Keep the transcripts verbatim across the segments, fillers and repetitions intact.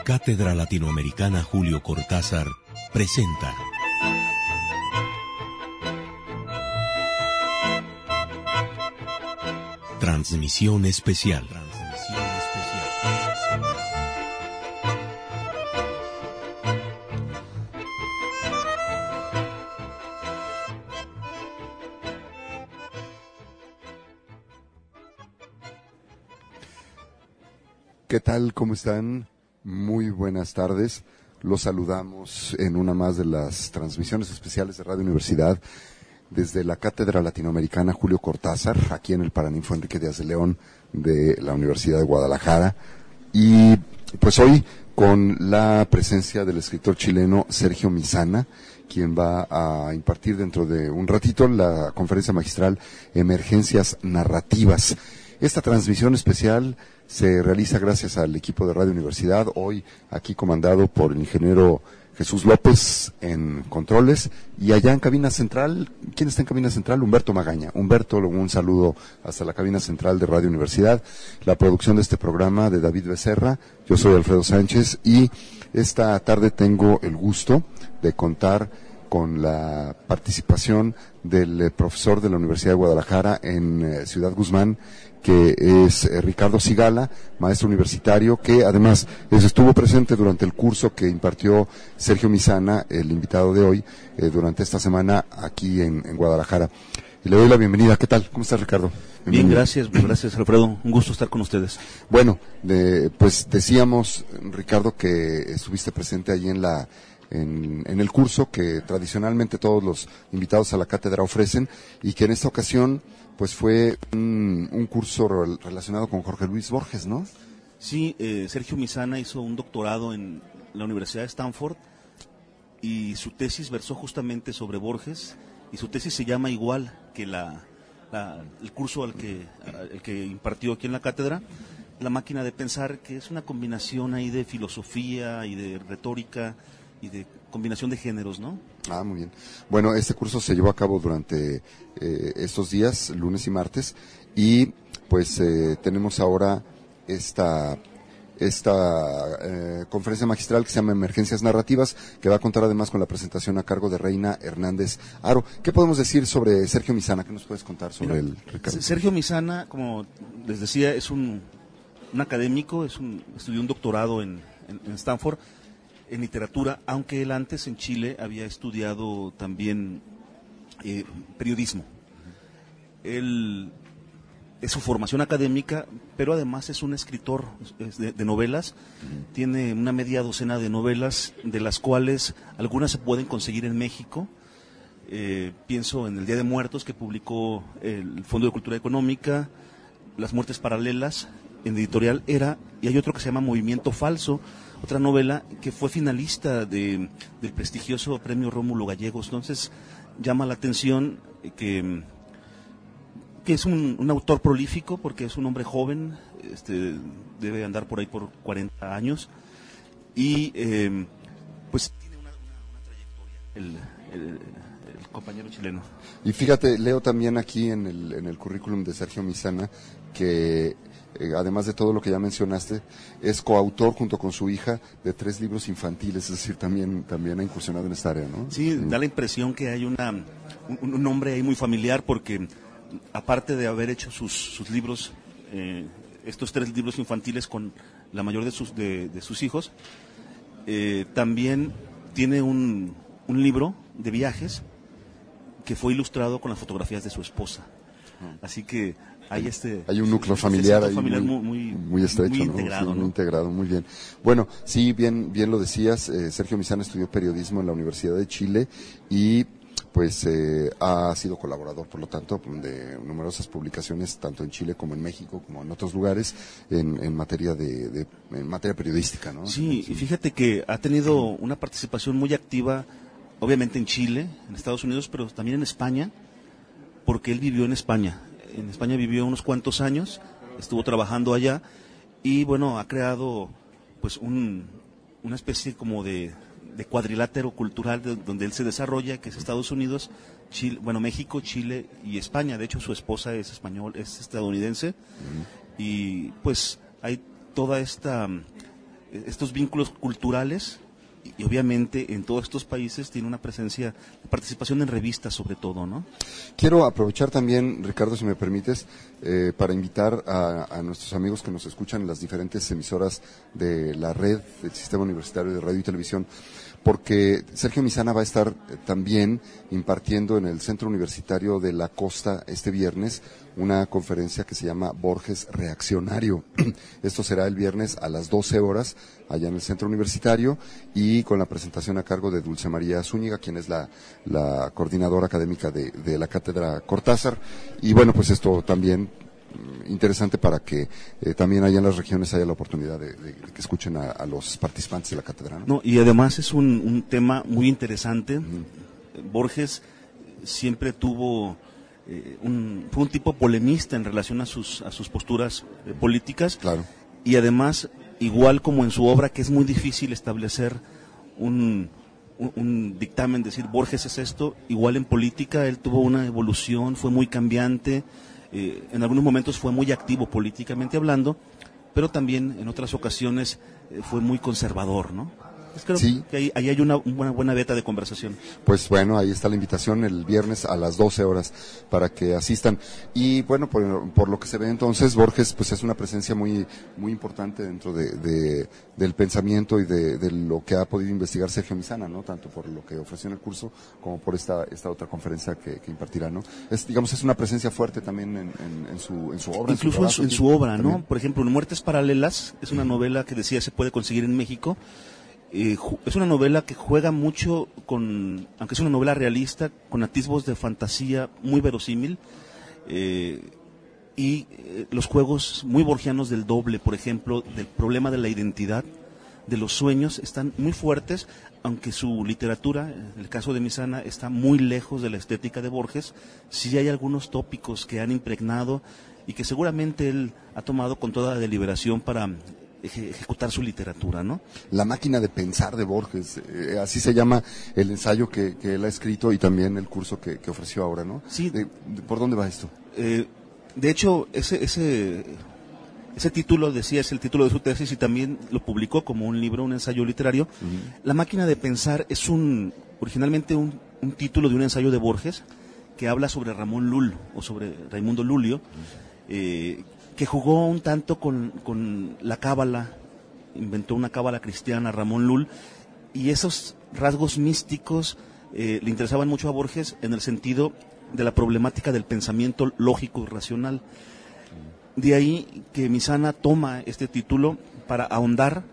Cátedra Latinoamericana Julio Cortázar presenta Transmisión Especial. Transmisión Especial. ¿Qué tal? ¿Cómo están? Muy buenas tardes. Los saludamos en una más de las transmisiones especiales de Radio Universidad desde la Cátedra Latinoamericana Julio Cortázar, aquí en el Paraninfo Enrique Díaz de León de la Universidad de Guadalajara. Y pues hoy con la presencia del escritor chileno Sergio Misana, quien va a impartir dentro de un ratito la conferencia magistral Emergencias Narrativas. Esta transmisión especial se realiza gracias al equipo de Radio Universidad, hoy aquí comandado por el ingeniero Jesús López en controles, y allá en cabina central, ¿quién está en cabina central? Humberto Magaña. Humberto, un saludo hasta la cabina central de Radio Universidad. La producción de este programa de David Becerra, yo soy Alfredo Sánchez, y esta tarde tengo el gusto de contar con la participación del eh, profesor de la Universidad de Guadalajara en eh, Ciudad Guzmán, que es eh, Ricardo Sigala, maestro universitario, que además es, estuvo presente durante el curso que impartió Sergio Misana, el invitado de hoy, eh, durante esta semana aquí en, en Guadalajara. Y le doy la bienvenida. ¿Qué tal? ¿Cómo estás, Ricardo? Bien, gracias, gracias, Alfredo. Un gusto estar con ustedes. Bueno, de, pues decíamos, Ricardo, que estuviste presente allí en la En, en el curso que tradicionalmente todos los invitados a la cátedra ofrecen, y que en esta ocasión pues fue un, un curso re- relacionado con Jorge Luis Borges, ¿no? Sí, eh, Sergio Misana hizo un doctorado en la Universidad de Stanford y su tesis versó justamente sobre Borges, y su tesis se llama igual que la, la, el curso al que, al que impartió aquí en la cátedra, La máquina de pensar, que es una combinación ahí de filosofía y de retórica y de combinación de géneros, ¿no? Ah, muy bien. Bueno, este curso se llevó a cabo durante eh, estos días, lunes y martes, y pues eh, tenemos ahora esta esta eh, conferencia magistral que se llama Emergencias Narrativas, que va a contar además con la presentación a cargo de Reina Hernández Aro. ¿Qué podemos decir sobre Sergio Misana? ¿Qué nos puedes contar sobre él, Ricardo? Sergio Misana, como les decía, es un, un académico, es un, estudió un doctorado en, en, en Stanford, en literatura, aunque él antes en Chile había estudiado también eh, periodismo. Él es su formación académica, pero además es un escritor es de, de novelas. Uh-huh. Tiene una media docena de novelas, de las cuales algunas se pueden conseguir en México. Eh, pienso en El Día de Muertos, que publicó el Fondo de Cultura Económica, Las Muertes Paralelas, en editorial Era, y hay otro que se llama Movimiento Falso, otra novela que fue finalista de, del prestigioso premio Rómulo Gallegos. Entonces llama la atención que, que es un, un autor prolífico, porque es un hombre joven, este, debe andar por ahí por cuarenta años, y eh, pues tiene una, una, una trayectoria, el, el, el compañero chileno. Y fíjate, leo también aquí en el, en el currículum de Sergio Misana que Eh, además de todo lo que ya mencionaste, es coautor junto con su hija de tres libros infantiles, es decir, también también ha incursionado en esta área, ¿no? Sí, da la impresión que hay una un, un nombre ahí muy familiar, porque aparte de haber hecho sus, sus libros, eh, estos tres libros infantiles con la mayor de sus de, de sus hijos, eh, también tiene un, un libro de viajes que fue ilustrado con las fotografías de su esposa. Así que hay este hay un núcleo familiar, este ahí familiar muy, muy, muy estrecho, muy ¿no? integrado, Sí, ¿no? Muy integrado, muy bien. Bueno, sí, bien bien lo decías, eh, Sergio Misana estudió periodismo en la Universidad de Chile y pues eh, ha sido colaborador, por lo tanto, de numerosas publicaciones tanto en Chile como en México, como en otros lugares, en, en materia de, de en materia periodística, ¿no? Sí, sí, y fíjate que ha tenido una participación muy activa, obviamente en Chile, en Estados Unidos, pero también en España, porque él vivió en España. En España vivió unos cuantos años, estuvo trabajando allá, y bueno, ha creado pues un, una especie como de, de cuadrilátero cultural de, donde él se desarrolla, que es Estados Unidos, Chile, bueno, México, Chile y España. De hecho, su esposa es español, es estadounidense, uh-huh. Y pues hay toda esta estos vínculos culturales y, y obviamente en todos estos países tiene una presencia de participación en revistas sobre todo, ¿no? Quiero aprovechar también, Ricardo, si me permites, eh, para invitar a, a nuestros amigos que nos escuchan en las diferentes emisoras de la red del Sistema Universitario de Radio y Televisión, porque Sergio Misana va a estar también impartiendo en el Centro Universitario de la Costa este viernes una conferencia que se llama Borges Reaccionario. Esto será el viernes a las doce horas allá en el Centro Universitario y con la presentación a cargo de Dulce María Zúñiga, quien es la, la coordinadora académica de, de la Cátedra Cortázar. Y bueno, pues esto también interesante para que eh, también allá en las regiones haya la oportunidad de, de, de que escuchen a, a los participantes de la cátedra, ¿no? No, y además es un, un tema muy interesante. Uh-huh. Borges siempre tuvo eh, un, fue un tipo polemista en relación a sus a sus posturas eh, políticas. Claro. Y además, igual como en su obra, que es muy difícil establecer un un, un dictamen, decir Borges es esto, igual en política él tuvo una evolución, fue muy cambiante. Eh, en algunos momentos fue muy activo políticamente hablando, pero también en otras ocasiones eh, fue muy conservador, ¿no? Pues creo sí. que ahí, ahí hay una, una buena beta de conversación. Pues bueno, ahí está la invitación el viernes a las doce horas para que asistan. Y bueno, por, por lo que se ve entonces, Borges pues es una presencia muy muy importante dentro de, de del pensamiento y de, de lo que ha podido investigar Sergio Misana, ¿no? Tanto por lo que ofreció en el curso como por esta esta otra conferencia que, que impartirá, ¿no? Es, digamos, es una presencia fuerte también en, en, en su en su obra. Incluso en su, en su, en su obra, también. ¿no? Por ejemplo, Muertes Paralelas es una novela que decía se puede conseguir en México. Eh, es una novela que juega mucho con, aunque es una novela realista, con atisbos de fantasía muy verosímil, eh, y eh, los juegos muy borgianos del doble, por ejemplo, del problema de la identidad, de los sueños, están muy fuertes, aunque su literatura, en el caso de Misana, está muy lejos de la estética de Borges. Sí hay algunos tópicos que han impregnado y que seguramente él ha tomado con toda deliberación para ejecutar su literatura, ¿no? La máquina de pensar de Borges, eh, así se llama el ensayo que, que él ha escrito y también el curso que, que ofreció ahora, ¿no? Sí. De, de, ¿Por dónde va esto? Eh, de hecho, ese, ese, ese título, decía, es el título de su tesis y también lo publicó como un libro, un ensayo literario. Uh-huh. La máquina de pensar es un, originalmente un, un título de un ensayo de Borges que habla sobre Ramón Lull, o sobre Raimundo Lulio, uh-huh. eh, que jugó un tanto con, con la cábala, inventó una cábala cristiana, Ramón Lull, y esos rasgos místicos eh, le interesaban mucho a Borges en el sentido de la problemática del pensamiento lógico y racional. De ahí que Misana toma este título para ahondar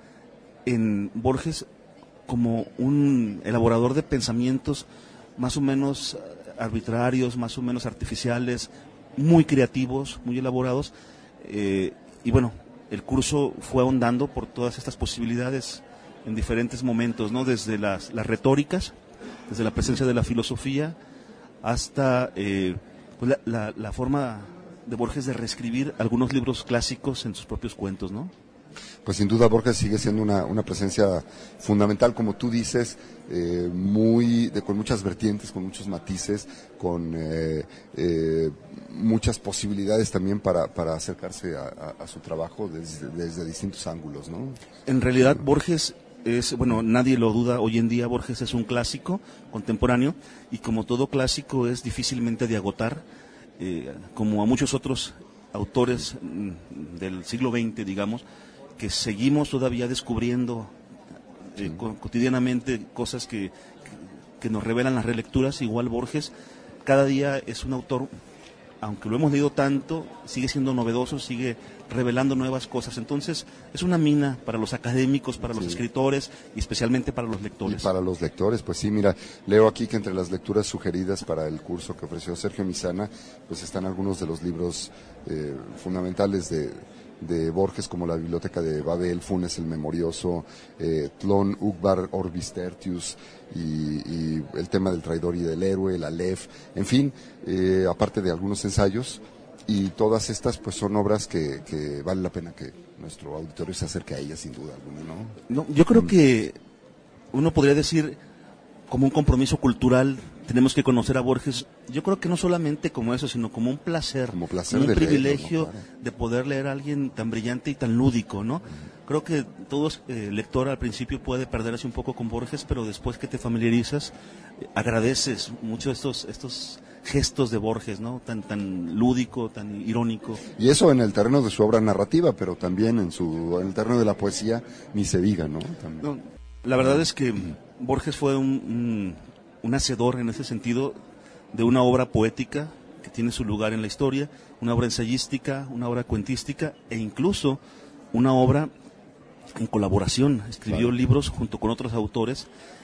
en Borges como un elaborador de pensamientos más o menos arbitrarios, más o menos artificiales, muy creativos, muy elaborados. Eh, y bueno, el curso fue ahondando por todas estas posibilidades en diferentes momentos, ¿no? Desde las, las retóricas, desde la presencia de la filosofía, hasta eh, pues la, la, la forma de Borges de reescribir algunos libros clásicos en sus propios cuentos, ¿no? Pues sin duda Borges sigue siendo una, una presencia fundamental, como tú dices, eh, muy de, con muchas vertientes, con muchos matices, con eh, eh, muchas posibilidades también para, para acercarse a, a, a su trabajo desde, desde distintos ángulos, ¿no? En realidad Borges es, bueno, nadie lo duda, hoy en día Borges es un clásico contemporáneo y como todo clásico es difícilmente de agotar, eh, como a muchos otros autores del siglo veinte, digamos, que seguimos todavía descubriendo eh, sí. co- cotidianamente cosas que, que nos revelan las relecturas. Igual Borges cada día es un autor, aunque lo hemos leído tanto, sigue siendo novedoso, sigue revelando nuevas cosas. Entonces es una mina para los académicos, para los sí. escritores y especialmente para los lectores. Y para los lectores, pues sí, mira, leo aquí que entre las lecturas sugeridas para el curso que ofreció Sergio Misana, pues están algunos de los libros eh, fundamentales de de Borges, como la Biblioteca de Babel, Funes el Memorioso, eh, Tlón Uqbar Orbis Tertius y, y el tema del traidor y del héroe, el Aleph, en fin, eh, aparte de algunos ensayos, y todas estas pues son obras que, que vale la pena que nuestro auditorio se acerque a ellas sin duda alguna, ¿no? No, yo creo que uno podría decir como un compromiso cultural tenemos que conocer a Borges, yo creo que no solamente como eso, sino como un placer, como placer un de privilegio leerlo, ¿no? Claro. De poder leer a alguien tan brillante y tan lúdico, ¿no? Creo que todo eh, lector al principio puede perderse un poco con Borges, pero después que te familiarizas, eh, agradeces mucho estos estos gestos de Borges, ¿no? Tan tan lúdico, tan irónico. Y eso en el terreno de su obra narrativa, pero también en su en el terreno de la poesía, ni se diga, ¿no? También. No, la verdad es que Borges fue un, un, un hacedor en ese sentido de una obra poética que tiene su lugar en la historia, una obra ensayística, una obra cuentística e incluso una obra en colaboración. Escribió claro. libros junto con otros autores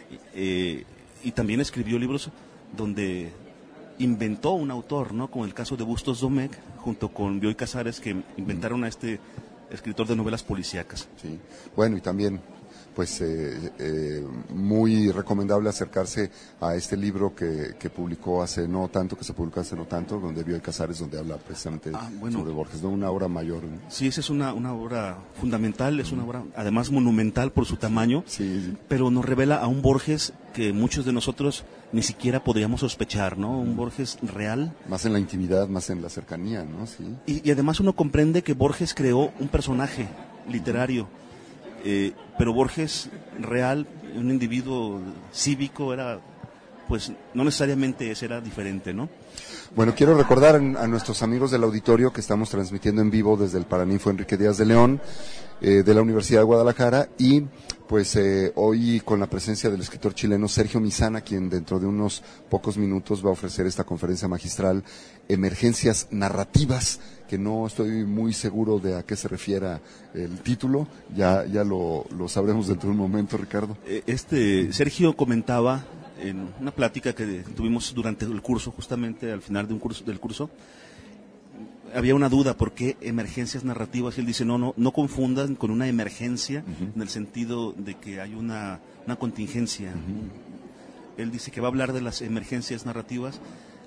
eh, y también escribió libros donde inventó un autor, ¿no? Como el caso de Bustos Domecq junto con Bioy Casares, que inventaron a este escritor de novelas policíacas. Sí. Bueno, y también pues eh, eh, muy recomendable acercarse a este libro que, que publicó hace no tanto, que se publicó hace no tanto, donde Bioy Casares, donde habla precisamente ah, bueno, sobre Borges, ¿no? Una obra mayor, ¿no? Sí, esa es una, una obra fundamental, es una obra además monumental por su tamaño, sí, sí. pero nos revela a un Borges que muchos de nosotros ni siquiera podríamos sospechar, ¿no? Un Borges real. Más en la intimidad, más en la cercanía, ¿no? Sí. Y, y además uno comprende que Borges creó un personaje literario. Eh, pero Borges real, un individuo cívico, era, pues no necesariamente ese, era diferente, ¿no? Bueno, quiero recordar a nuestros amigos del auditorio que estamos transmitiendo en vivo desde el Paraninfo Enrique Díaz de León, eh, de la Universidad de Guadalajara, y pues eh, hoy con la presencia del escritor chileno Sergio Misana, quien dentro de unos pocos minutos va a ofrecer esta conferencia magistral, Emergencias Narrativas, que no estoy muy seguro de a qué se refiera el título, ya ya lo, lo sabremos dentro de un momento, Ricardo. Este Sergio comentaba en una plática que tuvimos durante el curso, justamente al final de un curso del curso, había una duda, ¿por qué emergencias narrativas? Y él dice, no, no, no confundan con una emergencia, uh-huh. en el sentido de que hay una, una contingencia. Uh-huh. Él dice que va a hablar de las emergencias narrativas,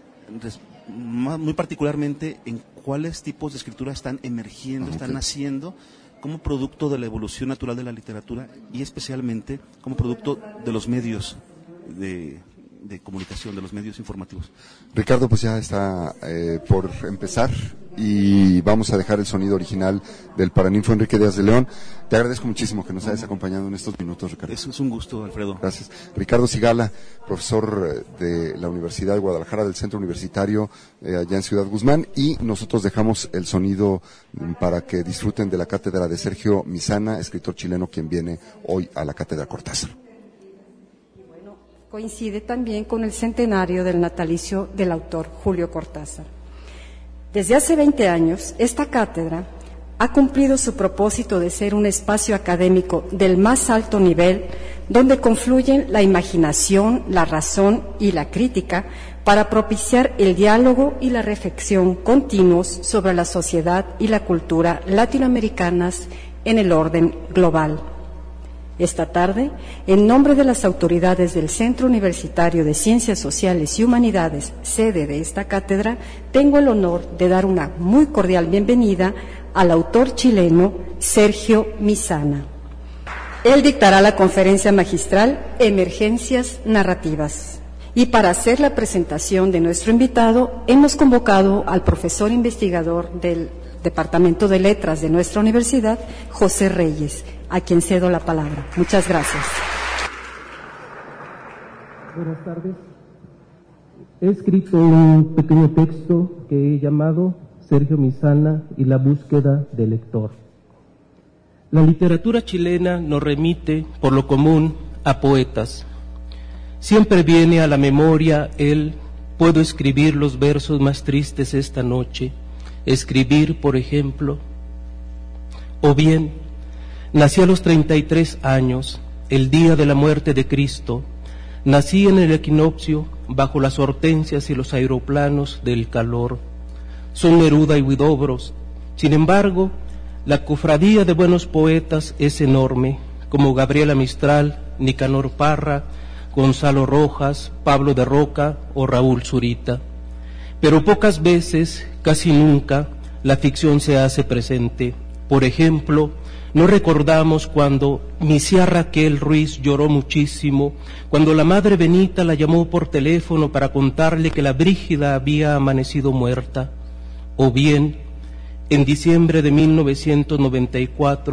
muy particularmente en cuáles tipos de escritura están emergiendo, están naciendo como producto de la evolución natural de la literatura y especialmente como producto de los medios de, de comunicación, de los medios informativos. Ricardo, pues ya está eh, por empezar y vamos a dejar el sonido original del Paraninfo Enrique Díaz de León. Te agradezco muchísimo que nos hayas acompañado en estos minutos, Ricardo. Eso es un gusto, Alfredo. Gracias. Ricardo Sigala, profesor de la Universidad de Guadalajara, del Centro Universitario eh, allá en Ciudad Guzmán, y nosotros dejamos el sonido para que disfruten de la cátedra de Sergio Misana, escritor chileno, quien viene hoy a la cátedra Cortázar. Bueno, coincide también con el centenario del natalicio del autor Julio Cortázar. Desde hace veinte años, esta cátedra ha cumplido su propósito de ser un espacio académico del más alto nivel, donde confluyen la imaginación, la razón y la crítica para propiciar el diálogo y la reflexión continuos sobre la sociedad y la cultura latinoamericanas en el orden global. Esta tarde, en nombre de las autoridades del Centro Universitario de Ciencias Sociales y Humanidades, sede de esta cátedra, tengo el honor de dar una muy cordial bienvenida al autor chileno Sergio Misana. Él dictará la conferencia magistral Emergencias Narrativas. Y para hacer la presentación de nuestro invitado, hemos convocado al profesor investigador del Departamento de Letras de nuestra universidad, José Reyes, a quien cedo la palabra. Muchas gracias. Buenas tardes. He escrito un pequeño texto que he llamado Sergio Misana y la búsqueda del lector. La literatura chilena nos remite, por lo común, a poetas. Siempre viene a la memoria el «Puedo escribir los versos más tristes esta noche», escribir, por ejemplo, o bien, nací a los treinta y tres años, el día de la muerte de Cristo, nací en el equinoccio, bajo las hortensias y los aeroplanos del calor. Son Neruda y Huidobros. Sin embargo, la cofradía de buenos poetas es enorme, como Gabriela Mistral, Nicanor Parra, Gonzalo Rojas, Pablo de Roca o Raúl Zurita. Pero pocas veces, casi nunca, la ficción se hace presente. Por ejemplo, no recordamos cuando Misia Raquel Ruiz lloró muchísimo, cuando la madre Benita la llamó por teléfono para contarle que la Brígida había amanecido muerta. O bien, en diciembre de mil novecientos noventa y cuatro,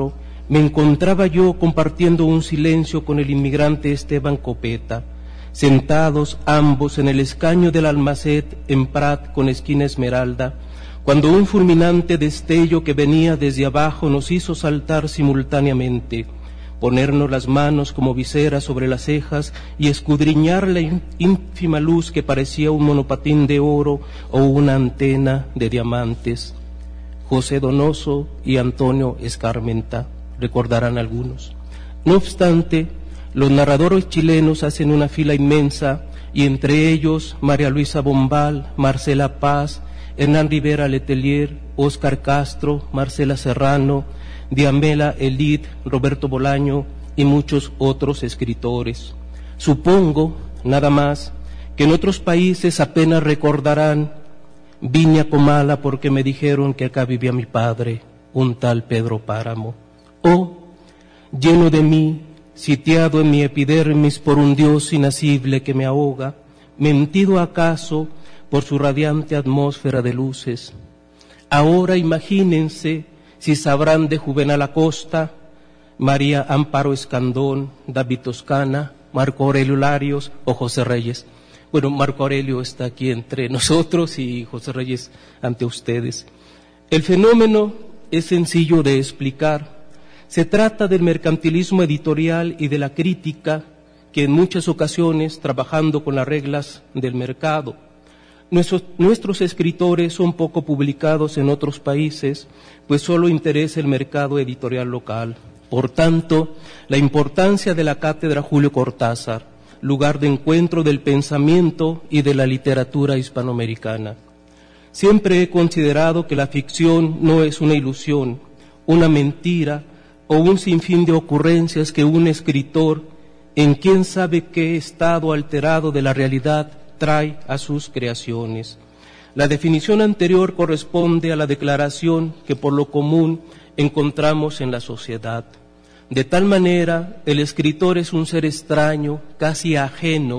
me encontraba yo compartiendo un silencio con el inmigrante Esteban Copeta, sentados ambos en el escaño del Almacet en Prat con esquina Esmeralda, cuando un fulminante destello que venía desde abajo nos hizo saltar simultáneamente, ponernos las manos como viseras sobre las cejas y escudriñar la ínfima luz que parecía un monopatín de oro o una antena de diamantes. José Donoso y Antonio Escarmenta, recordarán algunos. No obstante, los narradores chilenos hacen una fila inmensa y entre ellos María Luisa Bombal, Marcela Paz, Hernán Rivera Letelier, Óscar Castro, Marcela Serrano, Diamela Elid, Roberto Bolaño y muchos otros escritores. Supongo, nada más, que en otros países apenas recordarán Viña Comala porque me dijeron que acá vivía mi padre, un tal Pedro Páramo. O, lleno de mí, sitiado en mi epidermis por un Dios inacible que me ahoga, mentido acaso por su radiante atmósfera de luces. Ahora imagínense si sabrán de Juvenal Acosta, María Amparo Escandón, David Toscana, Marco Aurelio Larios o José Reyes. Bueno, Marco Aurelio está aquí entre nosotros y José Reyes ante ustedes. El fenómeno es sencillo de explicar. Se trata del mercantilismo editorial y de la crítica que en muchas ocasiones, trabajando con las reglas del mercado, nuestros, nuestros escritores son poco publicados en otros países, pues solo interesa el mercado editorial local. Por tanto, la importancia de la Cátedra Julio Cortázar, lugar de encuentro del pensamiento y de la literatura hispanoamericana. Siempre he considerado que la ficción no es una ilusión, una mentira o un sinfín de ocurrencias que un escritor, en quién sabe qué estado alterado de la realidad, trae a sus creaciones. La definición anterior corresponde a la declaración que por lo común encontramos en la sociedad. De tal manera, el escritor es un ser extraño, casi ajeno,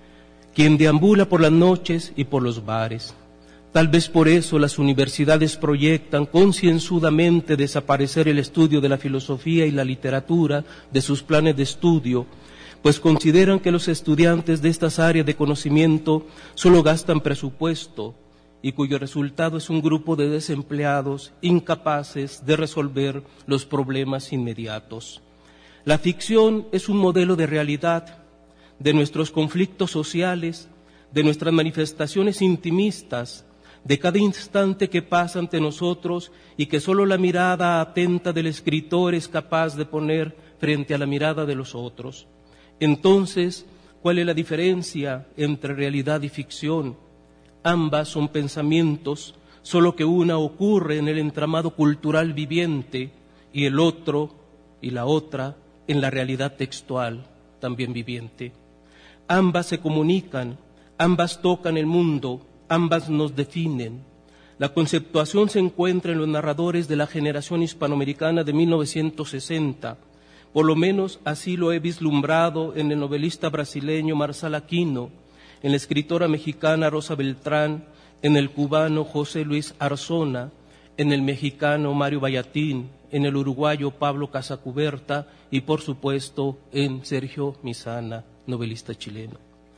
quien deambula por las noches y por los bares. Tal vez por eso las universidades proyectan concienzudamente desaparecer el estudio de la filosofía y la literatura de sus planes de estudio, pues consideran que los estudiantes de estas áreas de conocimiento solo gastan presupuesto y cuyo resultado es un grupo de desempleados incapaces de resolver los problemas inmediatos. La ficción es un modelo de realidad, de nuestros conflictos sociales, de nuestras manifestaciones intimistas, de cada instante que pasa ante nosotros y que solo la mirada atenta del escritor es capaz de poner frente a la mirada de los otros. Entonces, ¿cuál es la diferencia entre realidad y ficción? Ambas son pensamientos, solo que una ocurre en el entramado cultural viviente y el otro y la otra en la realidad textual también viviente. Ambas se comunican, ambas tocan el mundo, ambas nos definen. La conceptuación se encuentra en los narradores de la generación hispanoamericana de mil novecientos sesenta, por lo menos así lo he vislumbrado en el novelista brasileño Marçal Aquino, en la escritora mexicana Rosa Beltrán, en el cubano José Luis Arzona, en el mexicano Mario Vallatín, en el uruguayo Pablo Casacuberta y, por supuesto, en Sergio Misana, novelista chileno.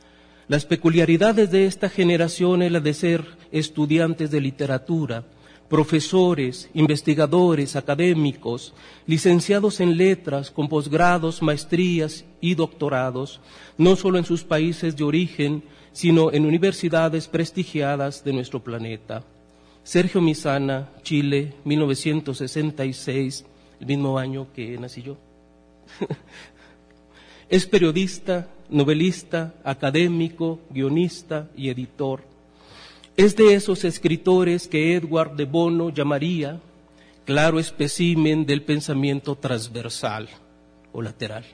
Las peculiaridades de esta generación es la de ser estudiantes de literatura, profesores, investigadores, académicos, licenciados en letras, con posgrados, maestrías y doctorados, no solo en sus países de origen, sino en universidades prestigiadas de nuestro planeta. Sergio Misana, Chile, mil novecientos sesenta y seis, el mismo año que nací yo. Es periodista, novelista, académico, guionista y editor. Es de esos escritores que Edward de Bono llamaría claro espécimen del pensamiento transversal o lateral.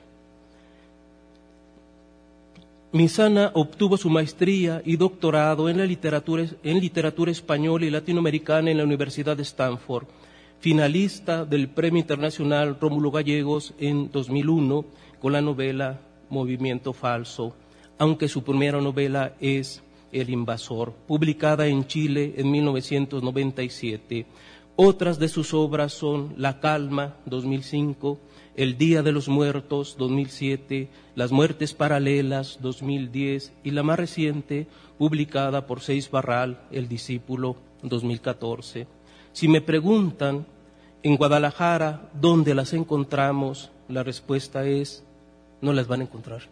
Misana obtuvo su maestría y doctorado en la literatura, en literatura española y latinoamericana en la Universidad de Stanford, finalista del Premio Internacional Rómulo Gallegos en dos mil uno con la novela Movimiento Falso, aunque su primera novela es El Invasor, publicada en Chile en mil novecientos noventa y siete. Otras de sus obras son La Calma, dos mil cinco, El Día de los Muertos, dos mil siete, Las Muertes Paralelas, dos mil diez, y la más reciente, publicada por Seis Barral, El Discípulo, dos mil catorce. Si me preguntan en Guadalajara dónde las encontramos, la respuesta es, no las van a encontrar.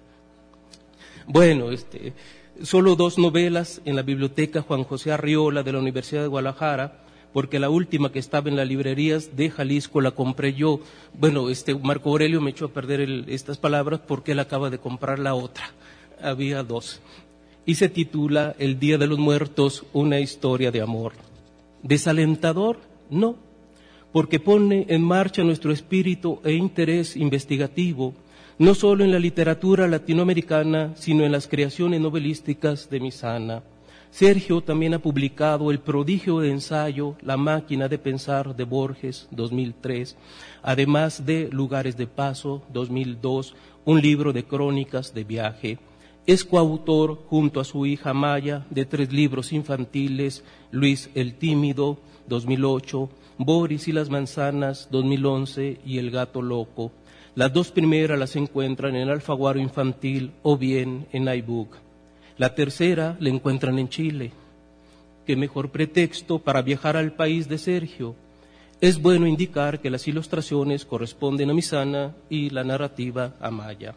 Bueno, este, solo dos novelas en la biblioteca Juan José Arriola de la Universidad de Guadalajara, porque la última que estaba en las librerías de Jalisco la compré yo. Bueno, este Marco Aurelio me echó a perder el, estas palabras porque él acaba de comprar la otra. Había dos. Y se titula El Día de los Muertos, una historia de amor. ¿Desalentador? No, porque pone en marcha nuestro espíritu e interés investigativo, no solo en la literatura latinoamericana, sino en las creaciones novelísticas de Misana. Sergio también ha publicado el prodigio de ensayo La máquina de pensar de Borges, dos mil tres, además de Lugares de paso, dos mil dos, un libro de crónicas de viaje. Es coautor, junto a su hija Maya, de tres libros infantiles, Luis el Tímido, dos mil ocho, Boris y las manzanas, dos mil once, y El gato loco. Las dos primeras las encuentran en Alfaguara Infantil o bien en iBook. La tercera la encuentran en Chile. ¿Qué mejor pretexto para viajar al país de Sergio? Es bueno indicar que las ilustraciones corresponden a Misana y la narrativa a Maya.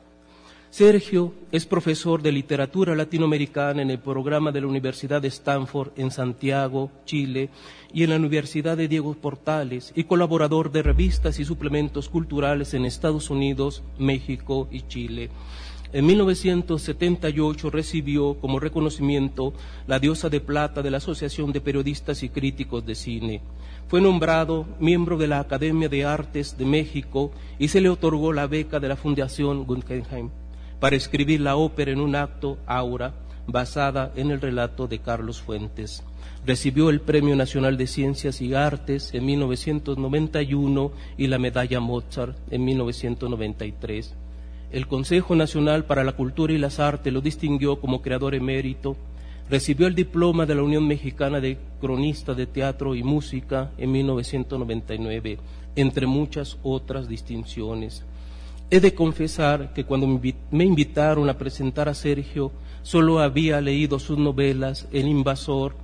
Sergio es profesor de literatura latinoamericana en el programa de la Universidad de Stanford en Santiago, Chile, y en la Universidad de Diego Portales, y colaborador de revistas y suplementos culturales en Estados Unidos, México y Chile. En mil novecientos setenta y ocho recibió como reconocimiento la Diosa de Plata de la Asociación de Periodistas y Críticos de Cine. Fue nombrado miembro de la Academia de Artes de México y se le otorgó la beca de la Fundación Guggenheim para escribir la ópera en un acto, Aura, basada en el relato de Carlos Fuentes. Recibió el Premio Nacional de Ciencias y Artes en mil novecientos noventa y uno y la Medalla Mozart en mil novecientos noventa y tres. El Consejo Nacional para la Cultura y las Artes lo distinguió como creador emérito. Recibió el diploma de la Unión Mexicana de Cronista de Teatro y Música en mil novecientos noventa y nueve, entre muchas otras distinciones. He de confesar que cuando me invitaron a presentar a Sergio, solo había leído sus novelas El Invasor,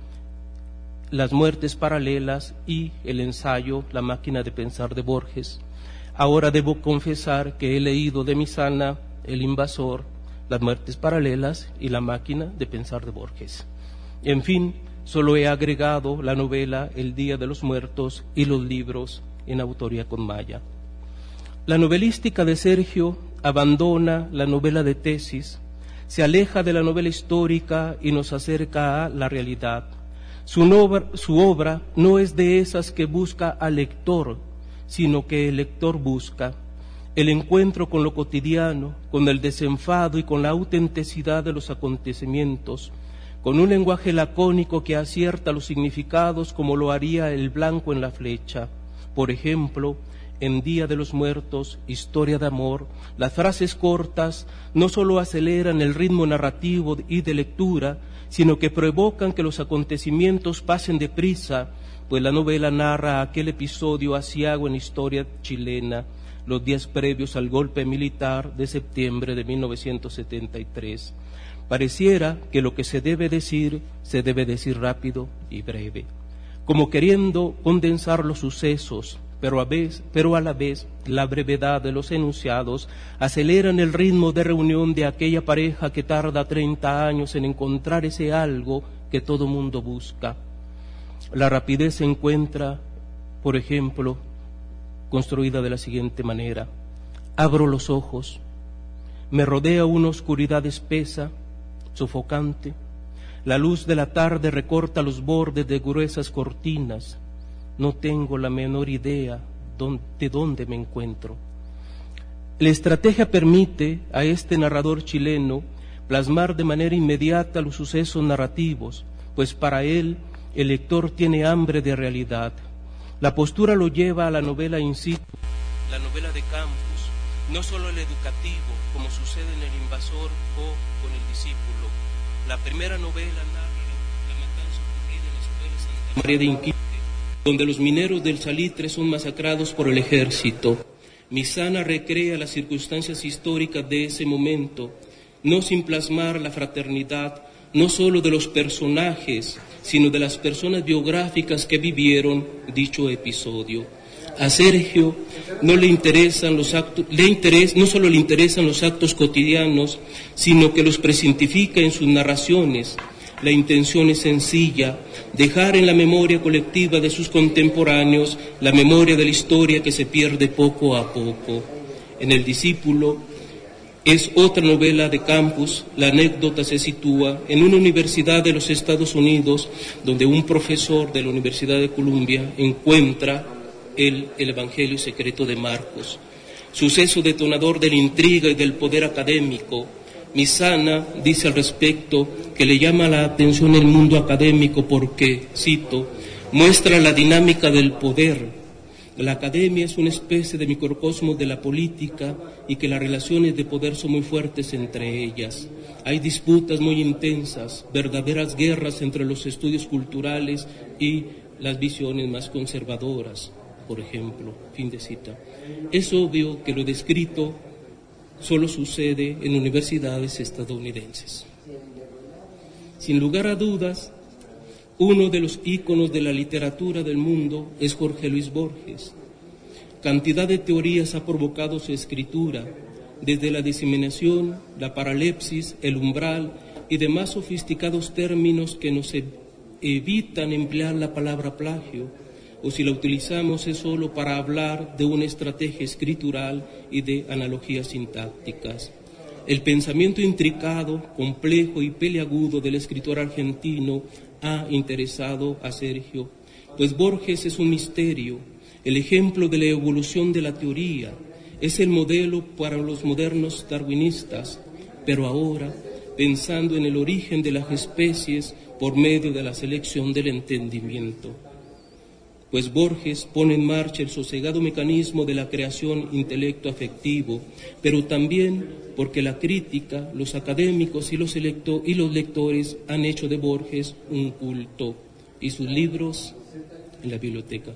Las Muertes Paralelas y el ensayo La máquina de pensar de Borges. Ahora debo confesar que he leído de Misana El Invasor, Las Muertes Paralelas y La máquina de pensar de Borges. En fin, solo he agregado la novela El Día de los Muertos y los libros en autoría con Maya. La novelística de Sergio abandona la novela de tesis, se aleja de la novela histórica y nos acerca a la realidad. Su, no, su obra no es de esas que busca al lector, sino que el lector busca el encuentro con lo cotidiano, con el desenfado y con la autenticidad de los acontecimientos, con un lenguaje lacónico que acierta los significados como lo haría el blanco en la flecha. Por ejemplo, en Día de los Muertos, Historia de Amor, las frases cortas no solo aceleran el ritmo narrativo y de lectura, sino que provocan que los acontecimientos pasen deprisa, pues la novela narra aquel episodio aciago en la historia chilena, los días previos al golpe militar de septiembre de mil novecientos setenta y tres. Pareciera que lo que se debe decir, se debe decir rápido y breve, como queriendo condensar los sucesos, pero a, vez, pero a la vez la brevedad de los enunciados aceleran el ritmo de reunión de aquella pareja que tarda treinta años en encontrar ese algo que todo mundo busca. La rapidez se encuentra, por ejemplo, construida de la siguiente manera: abro los ojos, me rodea una oscuridad espesa, sofocante, la luz de la tarde recorta los bordes de gruesas cortinas, no tengo la menor idea de dónde me encuentro. La estrategia permite a este narrador chileno plasmar de manera inmediata los sucesos narrativos, pues para él el lector tiene hambre de realidad. La postura lo lleva a la novela in situ, la novela de campus, no solo el educativo, como sucede en El Invasor o con El Discípulo. La primera novela narra la matanza ocurrida en la escuela Santa María de Inquinte, donde los mineros del salitre son masacrados por el ejército. Misana recrea las circunstancias históricas de ese momento, no sin plasmar la fraternidad, no solo de los personajes, sino de las personas biográficas que vivieron dicho episodio. A Sergio no le interesan los actos, le interes, no solo le interesan los actos cotidianos, sino que los presentifica en sus narraciones. La intención es sencilla, dejar en la memoria colectiva de sus contemporáneos la memoria de la historia que se pierde poco a poco. En El discípulo es otra novela de campus. La anécdota se sitúa en una universidad de los Estados Unidos, donde un profesor de la Universidad de Columbia encuentra el, el Evangelio secreto de Marcos, suceso detonador de la intriga y del poder académico. Misana dice al respecto que le llama la atención el mundo académico porque, cito, muestra la dinámica del poder. La academia es una especie de microcosmos de la política y que las relaciones de poder son muy fuertes entre ellas. Hay disputas muy intensas, verdaderas guerras entre los estudios culturales y las visiones más conservadoras, por ejemplo. Fin de cita. Es obvio que lo descrito solo sucede en universidades estadounidenses. Sin lugar a dudas, uno de los íconos de la literatura del mundo es Jorge Luis Borges. Cantidad de teorías ha provocado su escritura, desde la diseminación, la paralepsis, el umbral y demás sofisticados términos que nos evitan emplear la palabra plagio, o si la utilizamos es solo para hablar de una estrategia escritural y de analogías sintácticas. El pensamiento intricado, complejo y peliagudo del escritor argentino ha interesado a Sergio, pues Borges es un misterio, el ejemplo de la evolución de la teoría, es el modelo para los modernos darwinistas, pero ahora pensando en el origen de las especies por medio de la selección del entendimiento. Pues Borges pone en marcha el sosegado mecanismo de la creación intelecto-afectivo, pero también porque la crítica, los académicos y los, electo, y los lectores han hecho de Borges un culto, y sus libros en la biblioteca.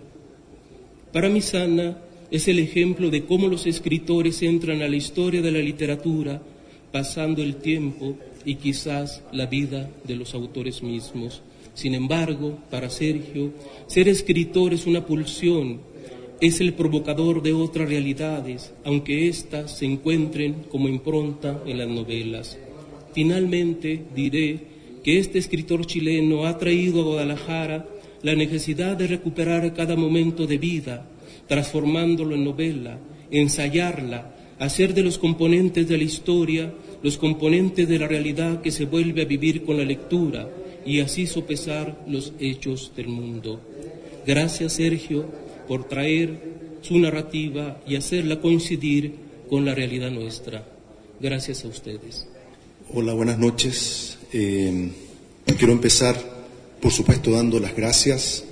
Para Misana es el ejemplo de cómo los escritores entran a la historia de la literatura, pasando el tiempo y quizás la vida de los autores mismos. Sin embargo, para Sergio, ser escritor es una pulsión, es el provocador de otras realidades, aunque éstas se encuentren como impronta en las novelas. Finalmente, diré que este escritor chileno ha traído a Guadalajara la necesidad de recuperar cada momento de vida, transformándolo en novela, ensayarla, hacer de los componentes de la historia los componentes de la realidad que se vuelve a vivir con la lectura, y así sopesar los hechos del mundo. Gracias, Sergio, por traer su narrativa y hacerla coincidir con la realidad nuestra. Gracias a ustedes. Hola, buenas noches. Eh, quiero empezar, por supuesto, dando las gracias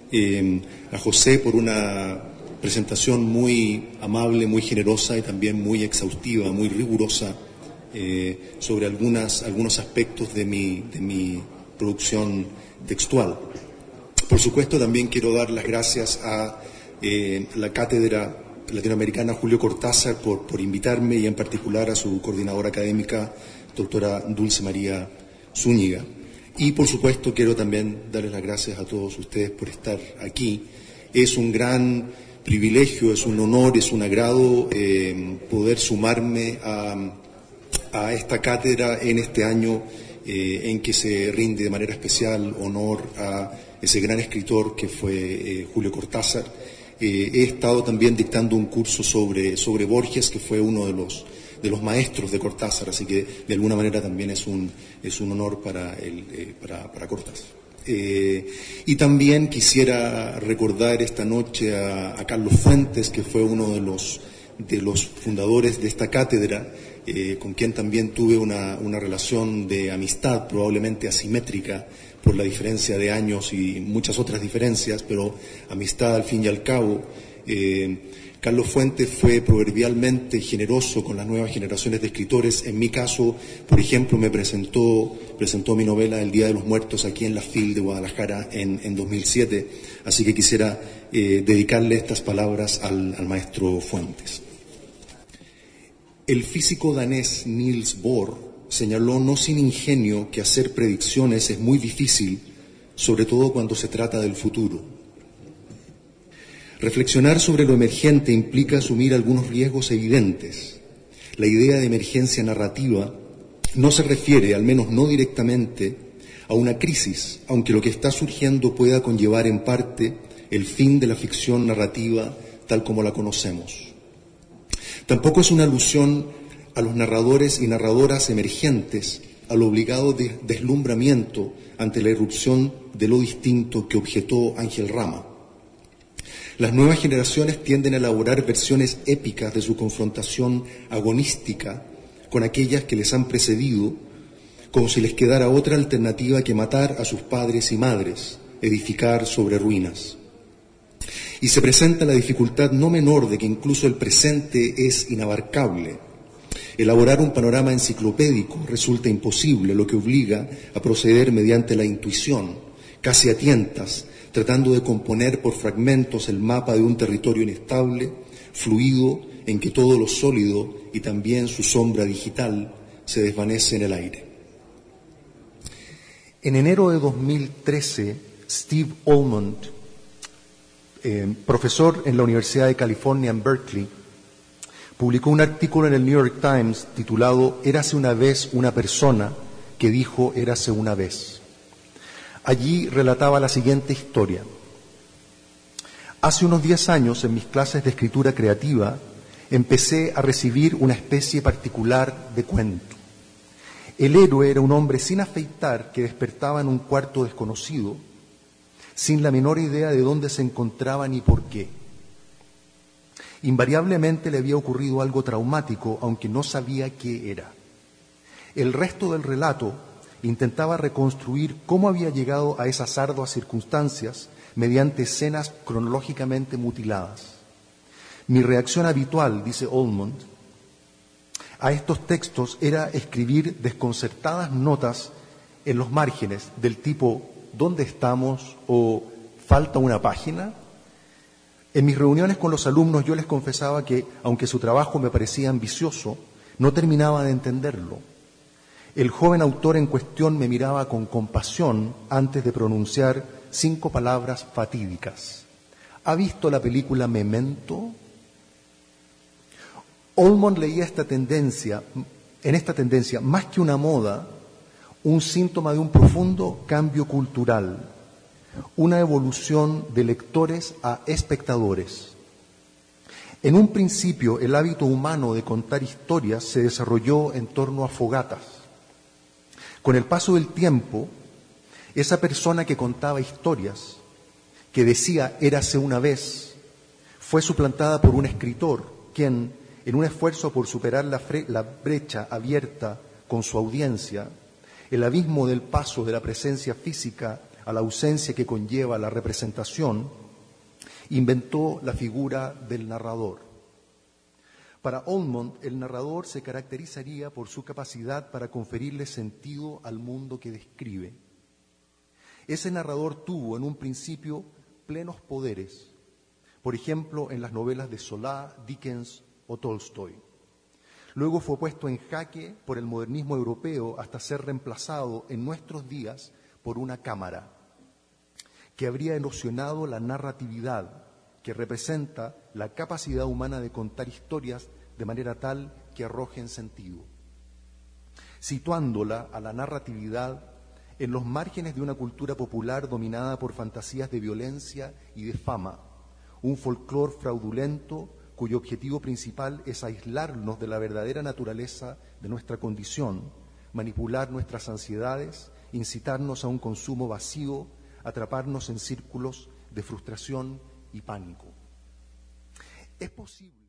eh, a José por una presentación muy amable, muy generosa y también muy exhaustiva, muy rigurosa eh, sobre algunas, algunos aspectos de mi, de mi producción textual. Por supuesto, también quiero dar las gracias a eh, la Cátedra Latinoamericana Julio Cortázar por, por invitarme, y en particular a su coordinadora académica, doctora Dulce María Zúñiga. Y por supuesto quiero también darles las gracias a todos ustedes por estar aquí. Es un gran privilegio, es un honor, es un agrado eh, poder sumarme a, a esta cátedra en este año Eh, en que se rinde de manera especial honor a ese gran escritor que fue eh, Julio Cortázar. Eh, he estado también dictando un curso sobre, sobre Borges, que fue uno de los, de los maestros de Cortázar, así que de alguna manera también es un, es un honor para, el, eh, para, para Cortázar. Eh, y también quisiera recordar esta noche a, a Carlos Fuentes, que fue uno de los, de los fundadores de esta cátedra, Eh, con quien también tuve una, una relación de amistad, probablemente asimétrica por la diferencia de años y muchas otras diferencias, pero amistad al fin y al cabo, Eh, Carlos Fuentes fue proverbialmente generoso con las nuevas generaciones de escritores. En mi caso, por ejemplo, me presentó, presentó mi novela El Día de los Muertos aquí en la F I L de Guadalajara en, en dos mil siete, así que quisiera eh, dedicarle estas palabras al, al maestro Fuentes. El físico danés Niels Bohr señaló no sin ingenio que hacer predicciones es muy difícil, sobre todo cuando se trata del futuro. Reflexionar sobre lo emergente implica asumir algunos riesgos evidentes. La idea de emergencia narrativa no se refiere, al menos no directamente, a una crisis, aunque lo que está surgiendo pueda conllevar en parte el fin de la ficción narrativa tal como la conocemos. Tampoco es una alusión a los narradores y narradoras emergentes, al obligado de deslumbramiento ante la irrupción de lo distinto que objetó Ángel Rama. Las nuevas generaciones tienden a elaborar versiones épicas de su confrontación agonística con aquellas que les han precedido, como si les quedara otra alternativa que matar a sus padres y madres, edificar sobre ruinas. Y se presenta la dificultad no menor de que incluso el presente es inabarcable. Elaborar un panorama enciclopédico resulta imposible, lo que obliga a proceder mediante la intuición, casi a tientas, tratando de componer por fragmentos el mapa de un territorio inestable, fluido, en que todo lo sólido y también su sombra digital se desvanece en el aire. En enero de dos mil trece, Steve Almond, eh, profesor en la Universidad de California en Berkeley, publicó un artículo en el New York Times titulado «Érase una vez una persona que dijo érase una vez». Allí relataba la siguiente historia. Hace unos diez años, en mis clases de escritura creativa, empecé a recibir una especie particular de cuento. El héroe era un hombre sin afeitar que despertaba en un cuarto desconocido, sin la menor idea de dónde se encontraba ni por qué. Invariablemente le había ocurrido algo traumático, aunque no sabía qué era. El resto del relato intentaba reconstruir cómo había llegado a esas arduas circunstancias mediante escenas cronológicamente mutiladas. Mi reacción habitual, dice Almond, a estos textos era escribir desconcertadas notas en los márgenes del tipo ¿dónde estamos? O ¿falta una página? En mis reuniones con los alumnos yo les confesaba que, aunque su trabajo me parecía ambicioso, no terminaba de entenderlo. El joven autor en cuestión me miraba con compasión antes de pronunciar cinco palabras fatídicas. ¿Ha visto la película Memento? Almond leía esta tendencia, en esta tendencia, más que una moda, un síntoma de un profundo cambio cultural, una evolución de lectores a espectadores. En un principio, el hábito humano de contar historias se desarrolló en torno a fogatas. Con el paso del tiempo, esa persona que contaba historias, que decía érase una vez, fue suplantada por un escritor, quien, en un esfuerzo por superar la, fre- la brecha abierta con su audiencia, el abismo del paso de la presencia física a la ausencia que conlleva la representación, inventó la figura del narrador. Para Almond, el narrador se caracterizaría por su capacidad para conferirle sentido al mundo que describe. Ese narrador tuvo en un principio plenos poderes, por ejemplo, en las novelas de Solá, Dickens o Tolstoy. Luego fue puesto en jaque por el modernismo europeo hasta ser reemplazado en nuestros días por una cámara que habría erosionado la narratividad, que representa la capacidad humana de contar historias de manera tal que arrojen sentido. Situándola a la narratividad en los márgenes de una cultura popular dominada por fantasías de violencia y de fama, un folclore fraudulento cuyo objetivo principal es aislarnos de la verdadera naturaleza de nuestra condición, manipular nuestras ansiedades, incitarnos a un consumo vacío, atraparnos en círculos de frustración y pánico. Es posible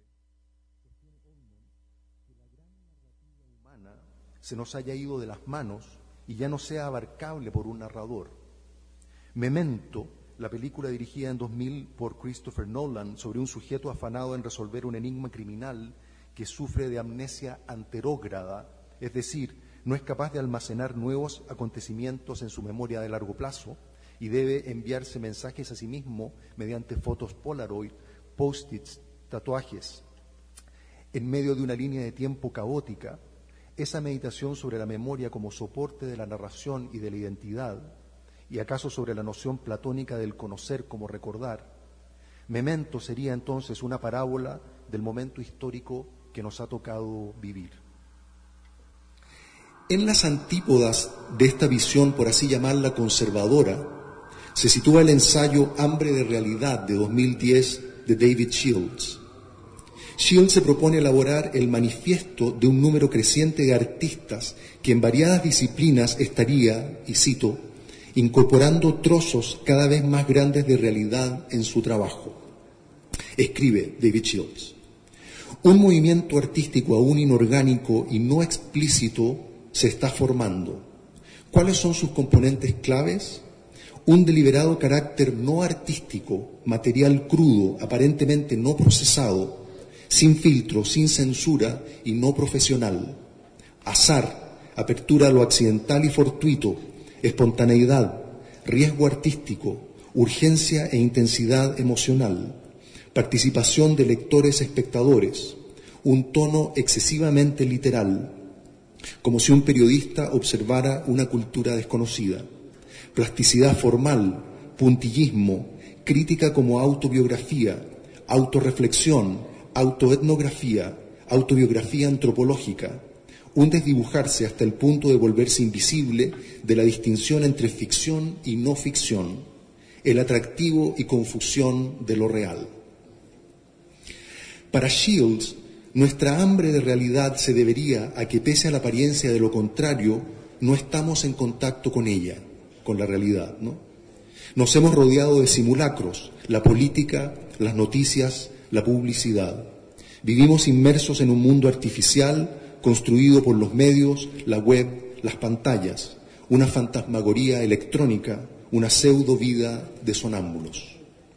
que la gran narrativa humana se nos haya ido de las manos y ya no sea abarcable por un narrador. Memento la película dirigida en dos mil por Christopher Nolan sobre un sujeto afanado en resolver un enigma criminal que sufre de amnesia anterógrada, es decir, no es capaz de almacenar nuevos acontecimientos en su memoria de largo plazo y debe enviarse mensajes a sí mismo mediante fotos Polaroid, post-its, tatuajes. En medio de una línea de tiempo caótica, esa meditación sobre la memoria como soporte de la narración y de la identidad, y acaso sobre la noción platónica del conocer como recordar, Memento sería entonces una parábola del momento histórico que nos ha tocado vivir. En las antípodas de esta visión, por así llamarla conservadora, se sitúa el ensayo Hambre de Realidad de dos mil diez de David Shields. Shields se propone elaborar el manifiesto de un número creciente de artistas que en variadas disciplinas estaría, y cito, incorporando trozos cada vez más grandes de realidad en su trabajo. Escribe David Shields: un movimiento artístico aún inorgánico y no explícito se está formando. ¿Cuáles son sus componentes claves? Un deliberado carácter no artístico, material crudo, aparentemente no procesado, sin filtro, sin censura y no profesional. Azar, apertura a lo accidental y fortuito, espontaneidad, riesgo artístico, urgencia e intensidad emocional, participación de lectores espectadores, un tono excesivamente literal, como si un periodista observara una cultura desconocida, plasticidad formal, puntillismo, crítica como autobiografía, autorreflexión, autoetnografía, autobiografía antropológica, un desdibujarse hasta el punto de volverse invisible de la distinción entre ficción y no ficción, el atractivo y confusión de lo real. Para Shields, nuestra hambre de realidad se debería a que, pese a la apariencia de lo contrario, no estamos en contacto con ella, con la realidad, ¿no? Nos hemos rodeado de simulacros, la política, las noticias, la publicidad. Vivimos inmersos en un mundo artificial construido por los medios, la web, las pantallas, una fantasmagoría electrónica, una pseudo vida de sonámbulos.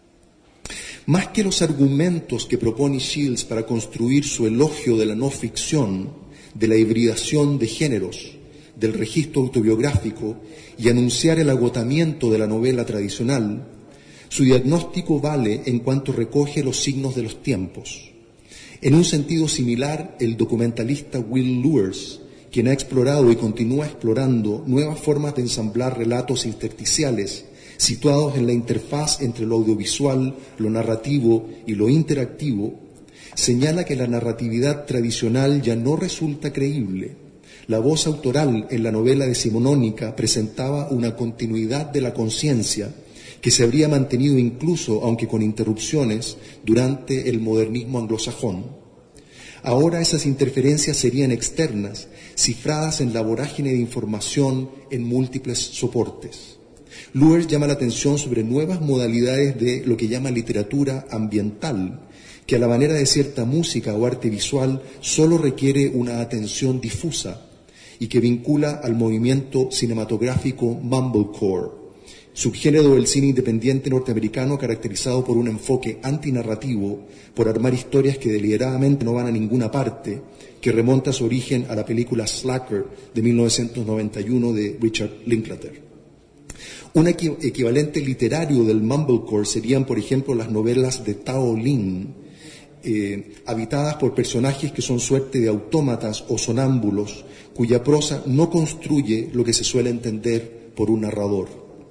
Más que los argumentos que propone Shields para construir su elogio de la no ficción, de la hibridación de géneros, del registro autobiográfico y anunciar el agotamiento de la novela tradicional, su diagnóstico vale en cuanto recoge los signos de los tiempos. En un sentido similar, el documentalista Will Lewis, quien ha explorado y continúa explorando nuevas formas de ensamblar relatos intersticiales situados en la interfaz entre lo audiovisual, lo narrativo y lo interactivo, señala que la narratividad tradicional ya no resulta creíble. La voz autoral en la novela decimonónica presentaba una continuidad de la conciencia que se habría mantenido incluso, aunque con interrupciones, durante el modernismo anglosajón. Ahora esas interferencias serían externas, cifradas en la vorágine de información en múltiples soportes. Lewis llama la atención sobre nuevas modalidades de lo que llama literatura ambiental, que a la manera de cierta música o arte visual solo requiere una atención difusa y que vincula al movimiento cinematográfico mumblecore, subgénero del cine independiente norteamericano caracterizado por un enfoque antinarrativo, por armar historias que deliberadamente no van a ninguna parte, que remonta su origen a la película Slacker de mil novecientos noventa y uno de Richard Linklater. Un equivalente literario del mumblecore serían, por ejemplo, las novelas de Tao Lin, eh, habitadas por personajes que son suerte de autómatas o sonámbulos, cuya prosa no construye lo que se suele entender por un narrador.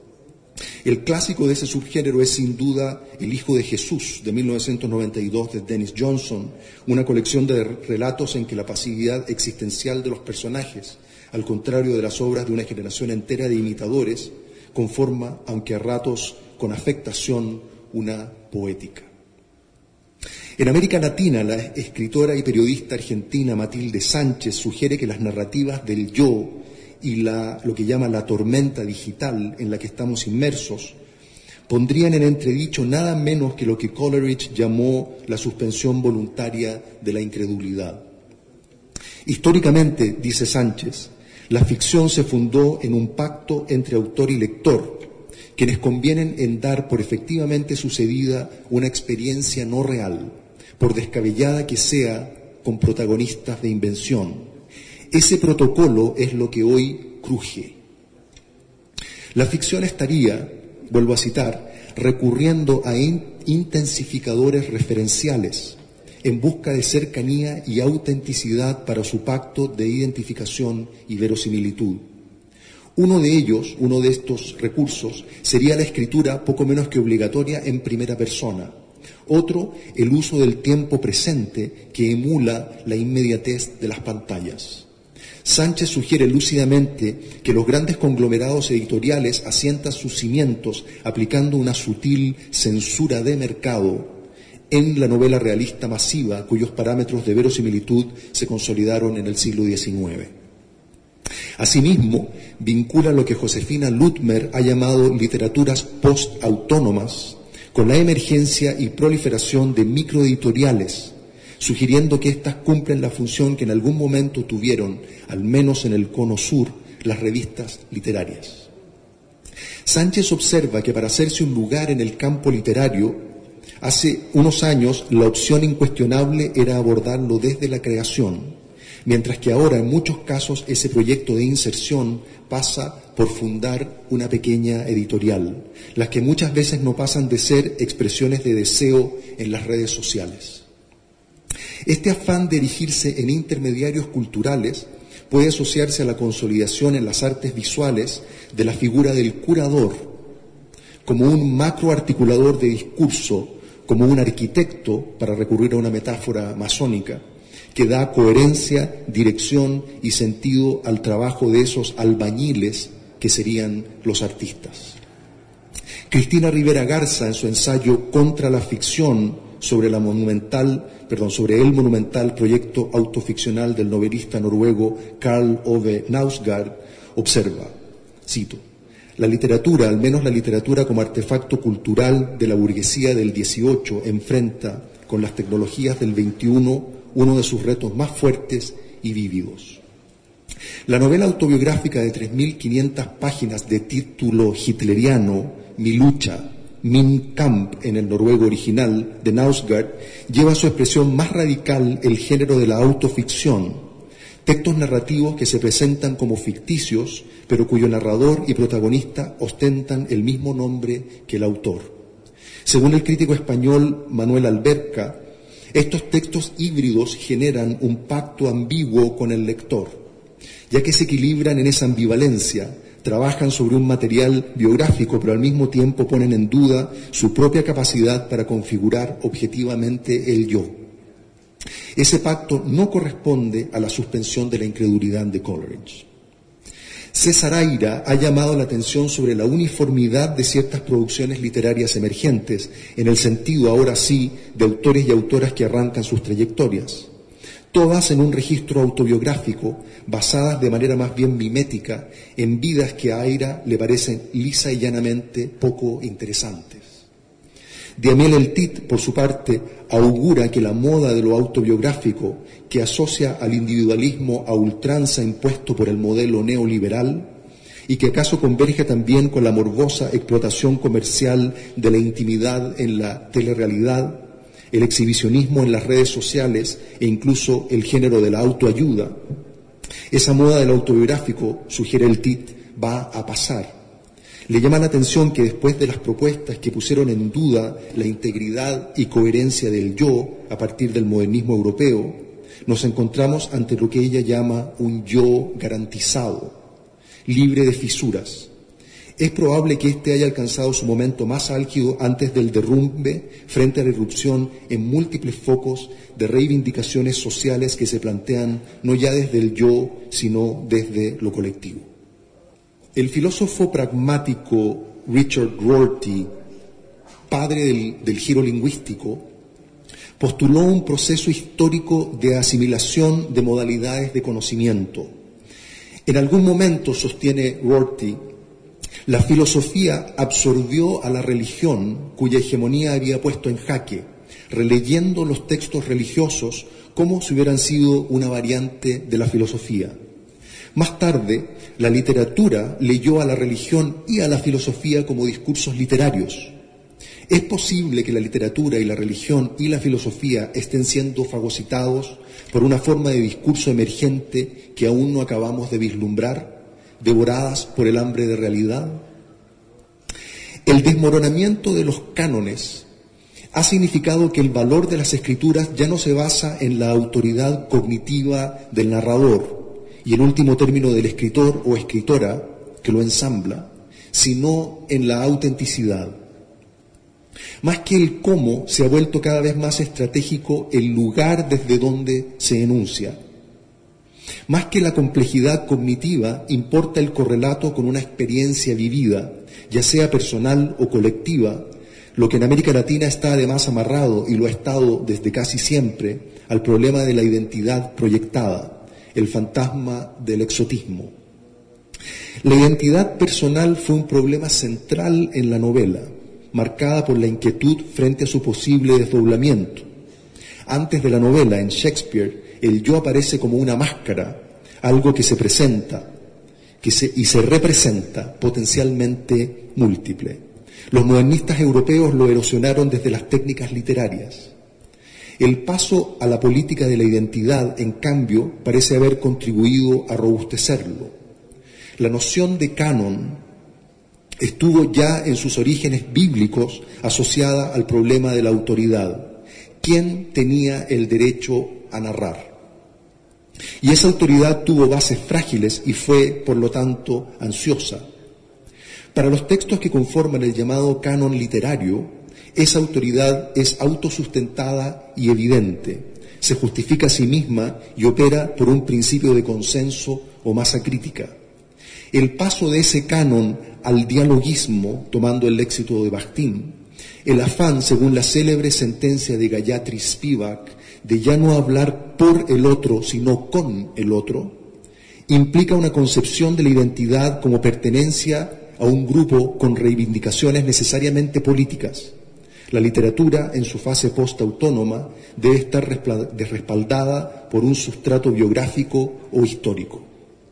El clásico de ese subgénero es sin duda El Hijo de Jesús, de mil novecientos noventa y dos, de Dennis Johnson, una colección de relatos en que la pasividad existencial de los personajes, al contrario de las obras de una generación entera de imitadores, conforma, aunque a ratos con afectación, una poética. En América Latina, la escritora y periodista argentina Matilde Sánchez sugiere que las narrativas del yo y la, lo que llama la tormenta digital en la que estamos inmersos pondrían en entredicho nada menos que lo que Coleridge llamó la suspensión voluntaria de la incredulidad. Históricamente, dice Sánchez, la ficción se fundó en un pacto entre autor y lector, que quienes convienen en dar por efectivamente sucedida una experiencia no real, por descabellada que sea, con protagonistas de invención. Ese protocolo es lo que hoy cruje. La ficción estaría, vuelvo a citar, recurriendo a in- intensificadores referenciales en busca de cercanía y autenticidad para su pacto de identificación y verosimilitud. Uno de ellos, uno de estos recursos, sería la escritura poco menos que obligatoria en primera persona. Otro, el uso del tiempo presente que emula la inmediatez de las pantallas. Sánchez sugiere lúcidamente que los grandes conglomerados editoriales asientan sus cimientos aplicando una sutil censura de mercado en la novela realista masiva cuyos parámetros de verosimilitud se consolidaron en el siglo diecinueve. Asimismo, vincula lo que Josefina Ludmer ha llamado literaturas post-autónomas con la emergencia y proliferación de microeditoriales, sugiriendo que éstas cumplen la función que en algún momento tuvieron, al menos en el cono sur, las revistas literarias. Sánchez observa que para hacerse un lugar en el campo literario, hace unos años la opción incuestionable era abordarlo desde la creación, mientras que ahora en muchos casos ese proyecto de inserción pasa por fundar una pequeña editorial, las que muchas veces no pasan de ser expresiones de deseo en las redes sociales. Este afán de erigirse en intermediarios culturales puede asociarse a la consolidación en las artes visuales de la figura del curador, como un macroarticulador de discurso, como un arquitecto, para recurrir a una metáfora masónica, que da coherencia, dirección y sentido al trabajo de esos albañiles que serían los artistas. Cristina Rivera Garza, en su ensayo Contra la ficción, sobre la monumental, perdón, sobre el monumental proyecto autoficcional del novelista noruego Karl Ove Knausgård, observa, cito: la literatura, al menos la literatura como artefacto cultural de la burguesía del dieciocho, enfrenta con las tecnologías del veintiuno uno de sus retos más fuertes y vívidos. La novela autobiográfica de tres mil quinientas páginas de título hitleriano, Mi lucha, Min Kamp en el noruego original, de Knausgård, lleva a su expresión más radical el género de la autoficción, textos narrativos que se presentan como ficticios, pero cuyo narrador y protagonista ostentan el mismo nombre que el autor. Según el crítico español Manuel Alberca, estos textos híbridos generan un pacto ambiguo con el lector, ya que se equilibran en esa ambivalencia, trabajan sobre un material biográfico, pero al mismo tiempo ponen en duda su propia capacidad para configurar objetivamente el yo. Ese pacto no corresponde a la suspensión de la incredulidad de Coleridge. César Aira ha llamado la atención sobre la uniformidad de ciertas producciones literarias emergentes, en el sentido, ahora sí, de autores y autoras que arrancan sus trayectorias, todas en un registro autobiográfico, basadas de manera más bien mimética en vidas que a Aira le parecen lisa y llanamente poco interesantes. Diamiel Eltit, por su parte, augura que la moda de lo autobiográfico, que asocia al individualismo a ultranza impuesto por el modelo neoliberal, y que acaso converge también con la morbosa explotación comercial de la intimidad en la telerrealidad, el exhibicionismo en las redes sociales e incluso el género de la autoayuda. Esa moda del autobiográfico, sugiere Eltit, va a pasar. Le llama la atención que después de las propuestas que pusieron en duda la integridad y coherencia del yo a partir del modernismo europeo, nos encontramos ante lo que ella llama un yo garantizado, libre de fisuras. Es probable que éste haya alcanzado su momento más álgido antes del derrumbe frente a la irrupción en múltiples focos de reivindicaciones sociales que se plantean no ya desde el yo, sino desde lo colectivo. El filósofo pragmático Richard Rorty, padre del, del giro lingüístico, postuló un proceso histórico de asimilación de modalidades de conocimiento. En algún momento, sostiene Rorty, la filosofía absorbió a la religión cuya hegemonía había puesto en jaque, releyendo los textos religiosos como si hubieran sido una variante de la filosofía. Más tarde, la literatura leyó a la religión y a la filosofía como discursos literarios. ¿Es posible que la literatura y la religión y la filosofía estén siendo fagocitados por una forma de discurso emergente que aún no acabamos de vislumbrar, devoradas por el hambre de realidad? El desmoronamiento de los cánones ha significado que el valor de las escrituras ya no se basa en la autoridad cognitiva del narrador y, en último término, del escritor o escritora que lo ensambla, sino en la autenticidad. Más que el cómo, se ha vuelto cada vez más estratégico el lugar desde donde se enuncia. Más que la complejidad cognitiva, importa el correlato con una experiencia vivida, ya sea personal o colectiva, lo que en América Latina está además amarrado, y lo ha estado desde casi siempre, al problema de la identidad proyectada, el fantasma del exotismo. La identidad personal fue un problema central en la novela, marcada por la inquietud frente a su posible desdoblamiento. Antes de la novela, en Shakespeare, el yo aparece como una máscara, algo que se presenta que se, y se representa potencialmente múltiple. Los modernistas europeos lo erosionaron desde las técnicas literarias. El paso a la política de la identidad, en cambio, parece haber contribuido a robustecerlo. La noción de canon estuvo ya en sus orígenes bíblicos asociada al problema de la autoridad. ¿Quién tenía el derecho a narrar? Y esa autoridad tuvo bases frágiles y fue, por lo tanto, ansiosa. Para los textos que conforman el llamado canon literario, esa autoridad es autosustentada y evidente, se justifica a sí misma y opera por un principio de consenso o masa crítica. El paso de ese canon al dialoguismo, tomando el léxico de Bakhtin, el afán, según la célebre sentencia de Gayatri Spivak, de ya no hablar por el otro, sino con el otro, implica una concepción de la identidad como pertenencia a un grupo con reivindicaciones necesariamente políticas. La literatura, en su fase post-autónoma, debe estar respaldada por un sustrato biográfico o histórico.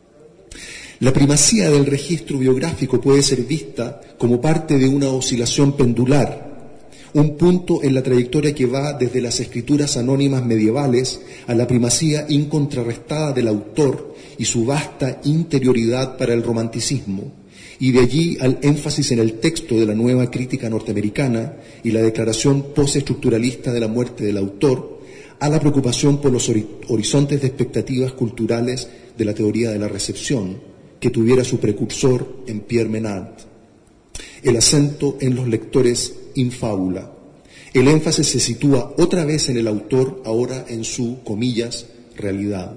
La primacía del registro biográfico puede ser vista como parte de una oscilación pendular, un punto en la trayectoria que va desde las escrituras anónimas medievales a la primacía incontrarrestada del autor y su vasta interioridad para el romanticismo, y de allí al énfasis en el texto de la nueva crítica norteamericana y la declaración postestructuralista de la muerte del autor, a la preocupación por los horizontes de expectativas culturales de la teoría de la recepción, que tuviera su precursor en Pierre Menard. El acento en los lectores infábula. El énfasis se sitúa otra vez en el autor, ahora en su, comillas, realidad.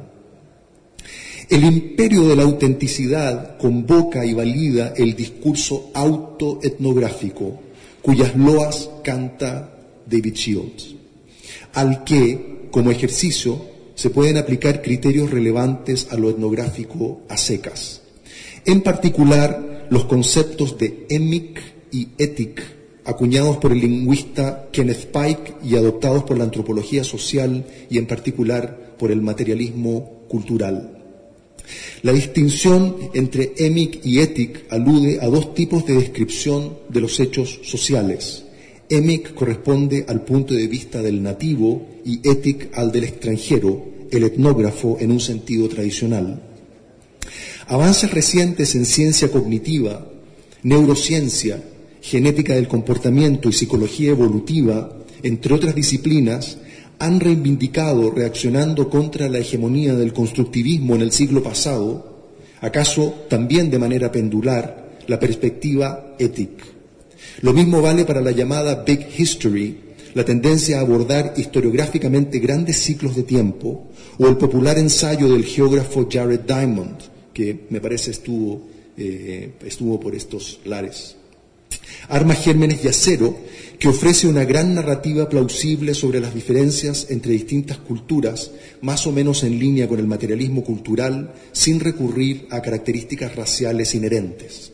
El imperio de la autenticidad convoca y valida el discurso autoetnográfico, cuyas loas canta David Shields, al que, como ejercicio, se pueden aplicar criterios relevantes a lo etnográfico a secas. En particular, los conceptos de emic y etic, acuñados por el lingüista Kenneth Pike y adoptados por la antropología social y en particular por el materialismo cultural. La distinción entre emic y etic alude a dos tipos de descripción de los hechos sociales. Emic corresponde al punto de vista del nativo y etic al del extranjero, el etnógrafo en un sentido tradicional. Avances recientes en ciencia cognitiva, neurociencia, genética del comportamiento y psicología evolutiva, entre otras disciplinas, han reivindicado, reaccionando contra la hegemonía del constructivismo en el siglo pasado, acaso también de manera pendular, la perspectiva ética. Lo mismo vale para la llamada Big History, la tendencia a abordar historiográficamente grandes ciclos de tiempo, o el popular ensayo del geógrafo Jared Diamond, que me parece estuvo, eh, estuvo por estos lares. Arma gérmenes y acero, que ofrece una gran narrativa plausible sobre las diferencias entre distintas culturas, más o menos en línea con el materialismo cultural, sin recurrir a características raciales inherentes.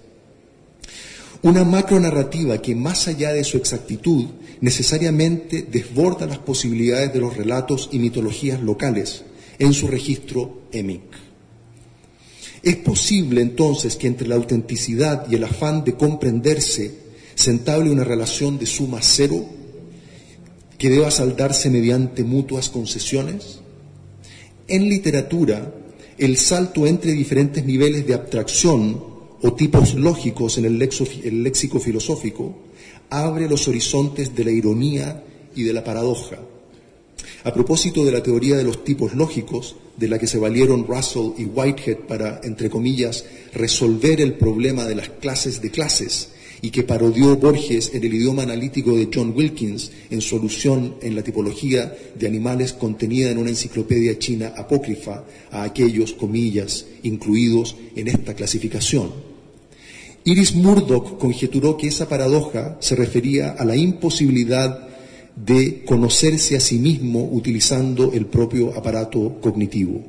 Una macronarrativa que, más allá de su exactitud, necesariamente desborda las posibilidades de los relatos y mitologías locales en su registro emic. Es posible entonces que entre la autenticidad y el afán de comprenderse se entable una relación de suma cero que deba saldarse mediante mutuas concesiones. En literatura, el salto entre diferentes niveles de abstracción o tipos lógicos en el, lexo, el léxico filosófico abre los horizontes de la ironía y de la paradoja. A propósito de la teoría de los tipos lógicos, de la que se valieron Russell y Whitehead para, entre comillas, resolver el problema de las clases de clases, y que parodió Borges en el idioma analítico de John Wilkins en su alusión en la tipología de animales contenida en una enciclopedia china apócrifa a aquellos, comillas, incluidos en esta clasificación. Iris Murdoch conjeturó que esa paradoja se refería a la imposibilidad de conocerse a sí mismo utilizando el propio aparato cognitivo.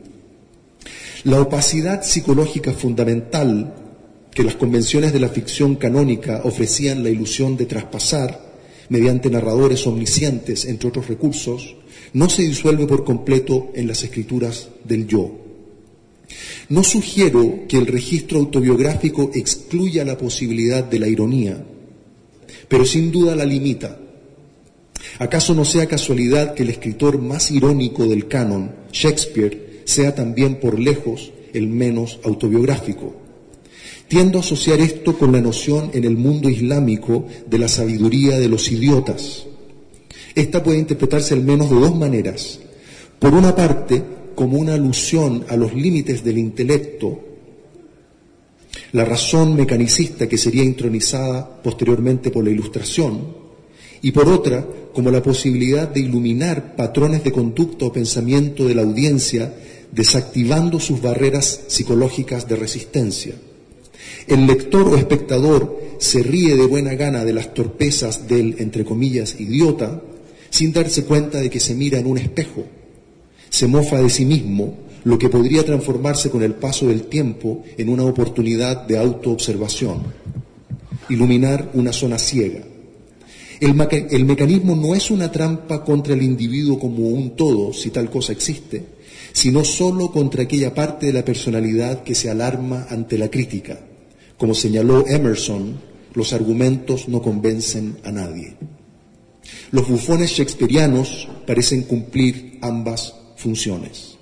La opacidad psicológica fundamental que las convenciones de la ficción canónica ofrecían la ilusión de traspasar mediante narradores omniscientes, entre otros recursos, no se disuelve por completo en las escrituras del yo. No sugiero que el registro autobiográfico excluya la posibilidad de la ironía, pero sin duda la limita. ¿Acaso no sea casualidad que el escritor más irónico del canon, Shakespeare, sea también por lejos el menos autobiográfico? Tiendo a asociar esto con la noción en el mundo islámico de la sabiduría de los idiotas. Esta puede interpretarse al menos de dos maneras. Por una parte, como una alusión a los límites del intelecto, la razón mecanicista que sería intronizada posteriormente por la Ilustración, y por otra, como la posibilidad de iluminar patrones de conducta o pensamiento de la audiencia, desactivando sus barreras psicológicas de resistencia. El lector o espectador se ríe de buena gana de las torpezas del, entre comillas, idiota, sin darse cuenta de que se mira en un espejo. Se mofa de sí mismo, lo que podría transformarse con el paso del tiempo en una oportunidad de autoobservación. Iluminar una zona ciega. El, meca- el mecanismo no es una trampa contra el individuo como un todo, si tal cosa existe, sino solo contra aquella parte de la personalidad que se alarma ante la crítica. Como señaló Emerson, los argumentos no convencen a nadie. Los bufones shakespearianos parecen cumplir ambas funciones.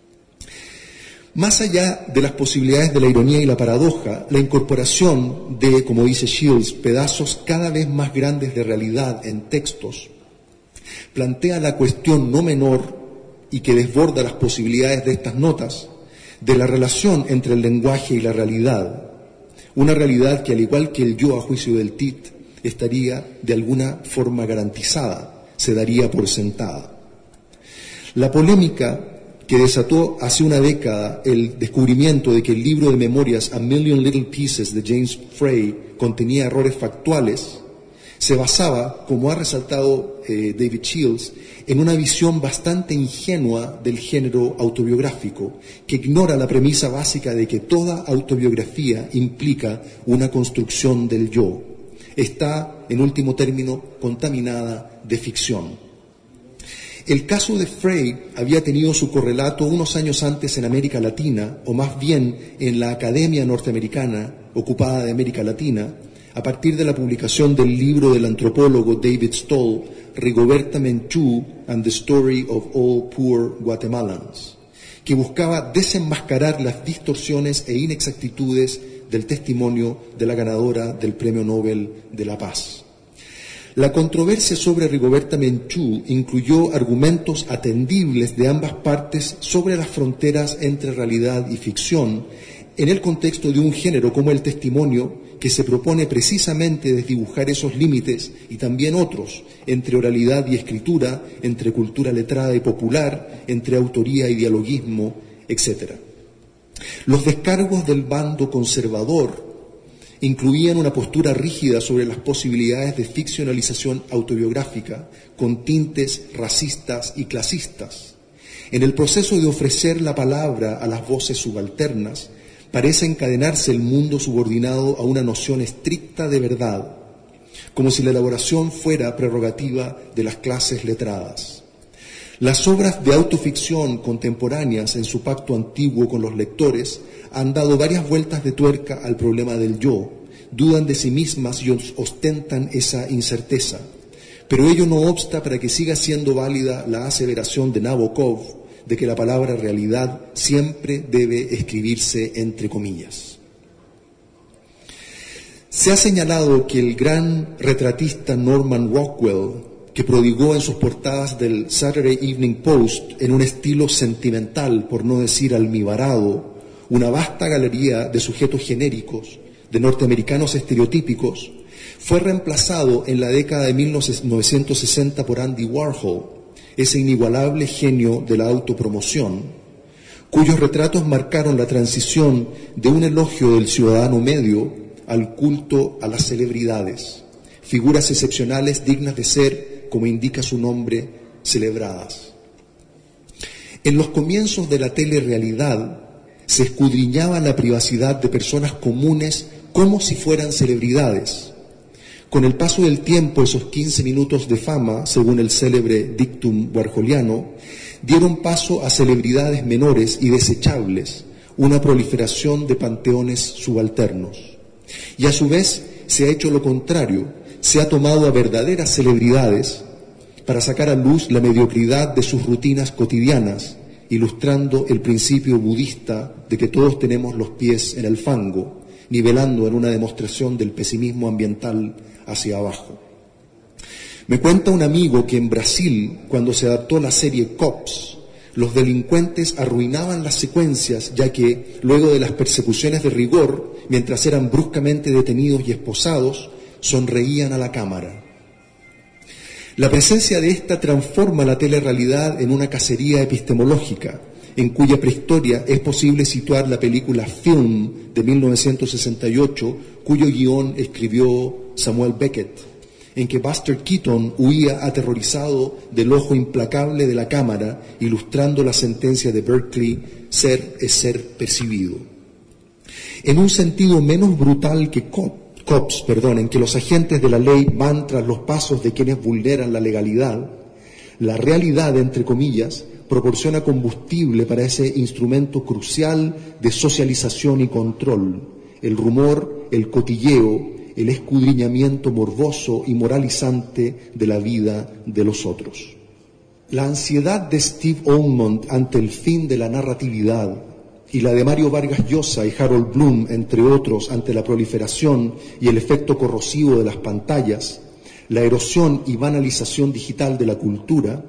Más allá de las posibilidades de la ironía y la paradoja, la incorporación de, como dice Shields, pedazos cada vez más grandes de realidad en textos, plantea la cuestión no menor y que desborda las posibilidades de estas notas, de la relación entre el lenguaje y la realidad. Una realidad que, al igual que el yo a juicio del T I T, estaría de alguna forma garantizada, se daría por sentada. La polémica que desató hace una década el descubrimiento de que el libro de memorias A Million Little Pieces de James Frey contenía errores factuales, se basaba, como ha resaltado eh, David Shields, en una visión bastante ingenua del género autobiográfico, que ignora la premisa básica de que toda autobiografía implica una construcción del yo. Está, en último término, contaminada de ficción. El caso de Frey había tenido su correlato unos años antes en América Latina, o más bien en la Academia Norteamericana ocupada de América Latina, a partir de la publicación del libro del antropólogo David Stoll, Rigoberta Menchú and the Story of All Poor Guatemalans, que buscaba desenmascarar las distorsiones e inexactitudes del testimonio de la ganadora del Premio Nobel de la Paz. La controversia sobre Rigoberta Menchú incluyó argumentos atendibles de ambas partes sobre las fronteras entre realidad y ficción, en el contexto de un género como el testimonio, que se propone precisamente desdibujar esos límites y también otros, entre oralidad y escritura, entre cultura letrada y popular, entre autoría y dialoguismo, etcétera. Los descargos del bando conservador incluían una postura rígida sobre las posibilidades de ficcionalización autobiográfica con tintes racistas y clasistas. En el proceso de ofrecer la palabra a las voces subalternas, parece encadenarse el mundo subordinado a una noción estricta de verdad, como si la elaboración fuera prerrogativa de las clases letradas. Las obras de autoficción contemporáneas en su pacto antiguo con los lectores han dado varias vueltas de tuerca al problema del yo, dudan de sí mismas y ostentan esa incerteza. Pero ello no obsta para que siga siendo válida la aseveración de Nabokov de que la palabra realidad siempre debe escribirse entre comillas. Se ha señalado que el gran retratista Norman Rockwell, que prodigó en sus portadas del Saturday Evening Post en un estilo sentimental, por no decir almibarado, una vasta galería de sujetos genéricos, de norteamericanos estereotípicos, fue reemplazado en la década de mil novecientos sesenta por Andy Warhol, ese inigualable genio de la autopromoción, cuyos retratos marcaron la transición de un elogio del ciudadano medio al culto a las celebridades, figuras excepcionales dignas de ser, como indica su nombre, celebradas. En los comienzos de la telerrealidad se escudriñaba la privacidad de personas comunes como si fueran celebridades. Con el paso del tiempo, esos quince minutos de fama, según el célebre dictum warholiano, dieron paso a celebridades menores y desechables, una proliferación de panteones subalternos. Y a su vez se ha hecho lo contrario, se ha tomado a verdaderas celebridades para sacar a luz la mediocridad de sus rutinas cotidianas, ilustrando el principio budista de que todos tenemos los pies en el fango, nivelando en una demostración del pesimismo ambiental hacia abajo. Me cuenta un amigo que en Brasil, cuando se adaptó la serie Cops, los delincuentes arruinaban las secuencias, ya que, luego de las persecuciones de rigor, mientras eran bruscamente detenidos y esposados, sonreían a la cámara. La presencia de esta transforma la telerrealidad en una cacería epistemológica, en cuya prehistoria es posible situar la película Film de mil novecientos sesenta y ocho, cuyo guión escribió Samuel Beckett, en que Buster Keaton huía aterrorizado del ojo implacable de la cámara, ilustrando la sentencia de Berkeley, ser es ser percibido. En un sentido menos brutal que Cops, perdón, en que los agentes de la ley van tras los pasos de quienes vulneran la legalidad, la realidad, entre comillas, proporciona combustible para ese instrumento crucial de socialización y control, el rumor, el cotilleo, el escudriñamiento morboso y moralizante de la vida de los otros. La ansiedad de Steve Almond ante el fin de la narratividad y la de Mario Vargas Llosa y Harold Bloom, entre otros, ante la proliferación y el efecto corrosivo de las pantallas, la erosión y banalización digital de la cultura,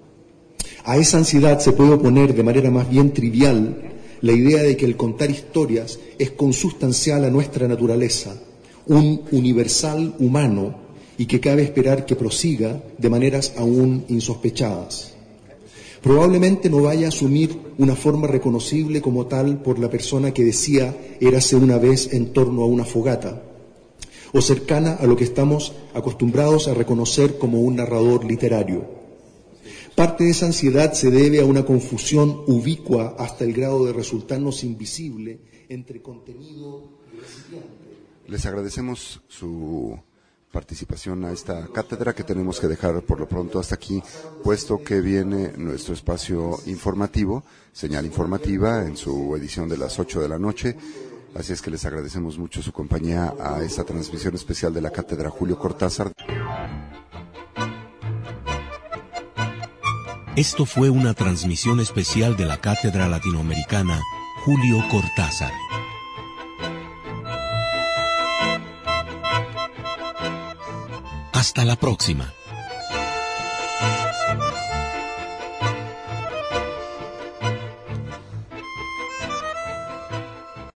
a esa ansiedad se puede oponer de manera más bien trivial la idea de que el contar historias es consustancial a nuestra naturaleza, un universal humano y que cabe esperar que prosiga de maneras aún insospechadas. Probablemente no vaya a asumir una forma reconocible como tal por la persona que decía érase una vez en torno a una fogata, o cercana a lo que estamos acostumbrados a reconocer como un narrador literario. Parte de esa ansiedad se debe a una confusión ubicua hasta el grado de resultarnos invisible entre contenido y recipiente. Les agradecemos su participación a esta cátedra que tenemos que dejar por lo pronto hasta aquí, puesto que viene nuestro espacio informativo, señal informativa, en su edición de las ocho de la noche. Así es que les agradecemos mucho su compañía a esta transmisión especial de la cátedra Julio Cortázar. Esto fue una transmisión especial de la cátedra latinoamericana Julio Cortázar. Hasta la próxima.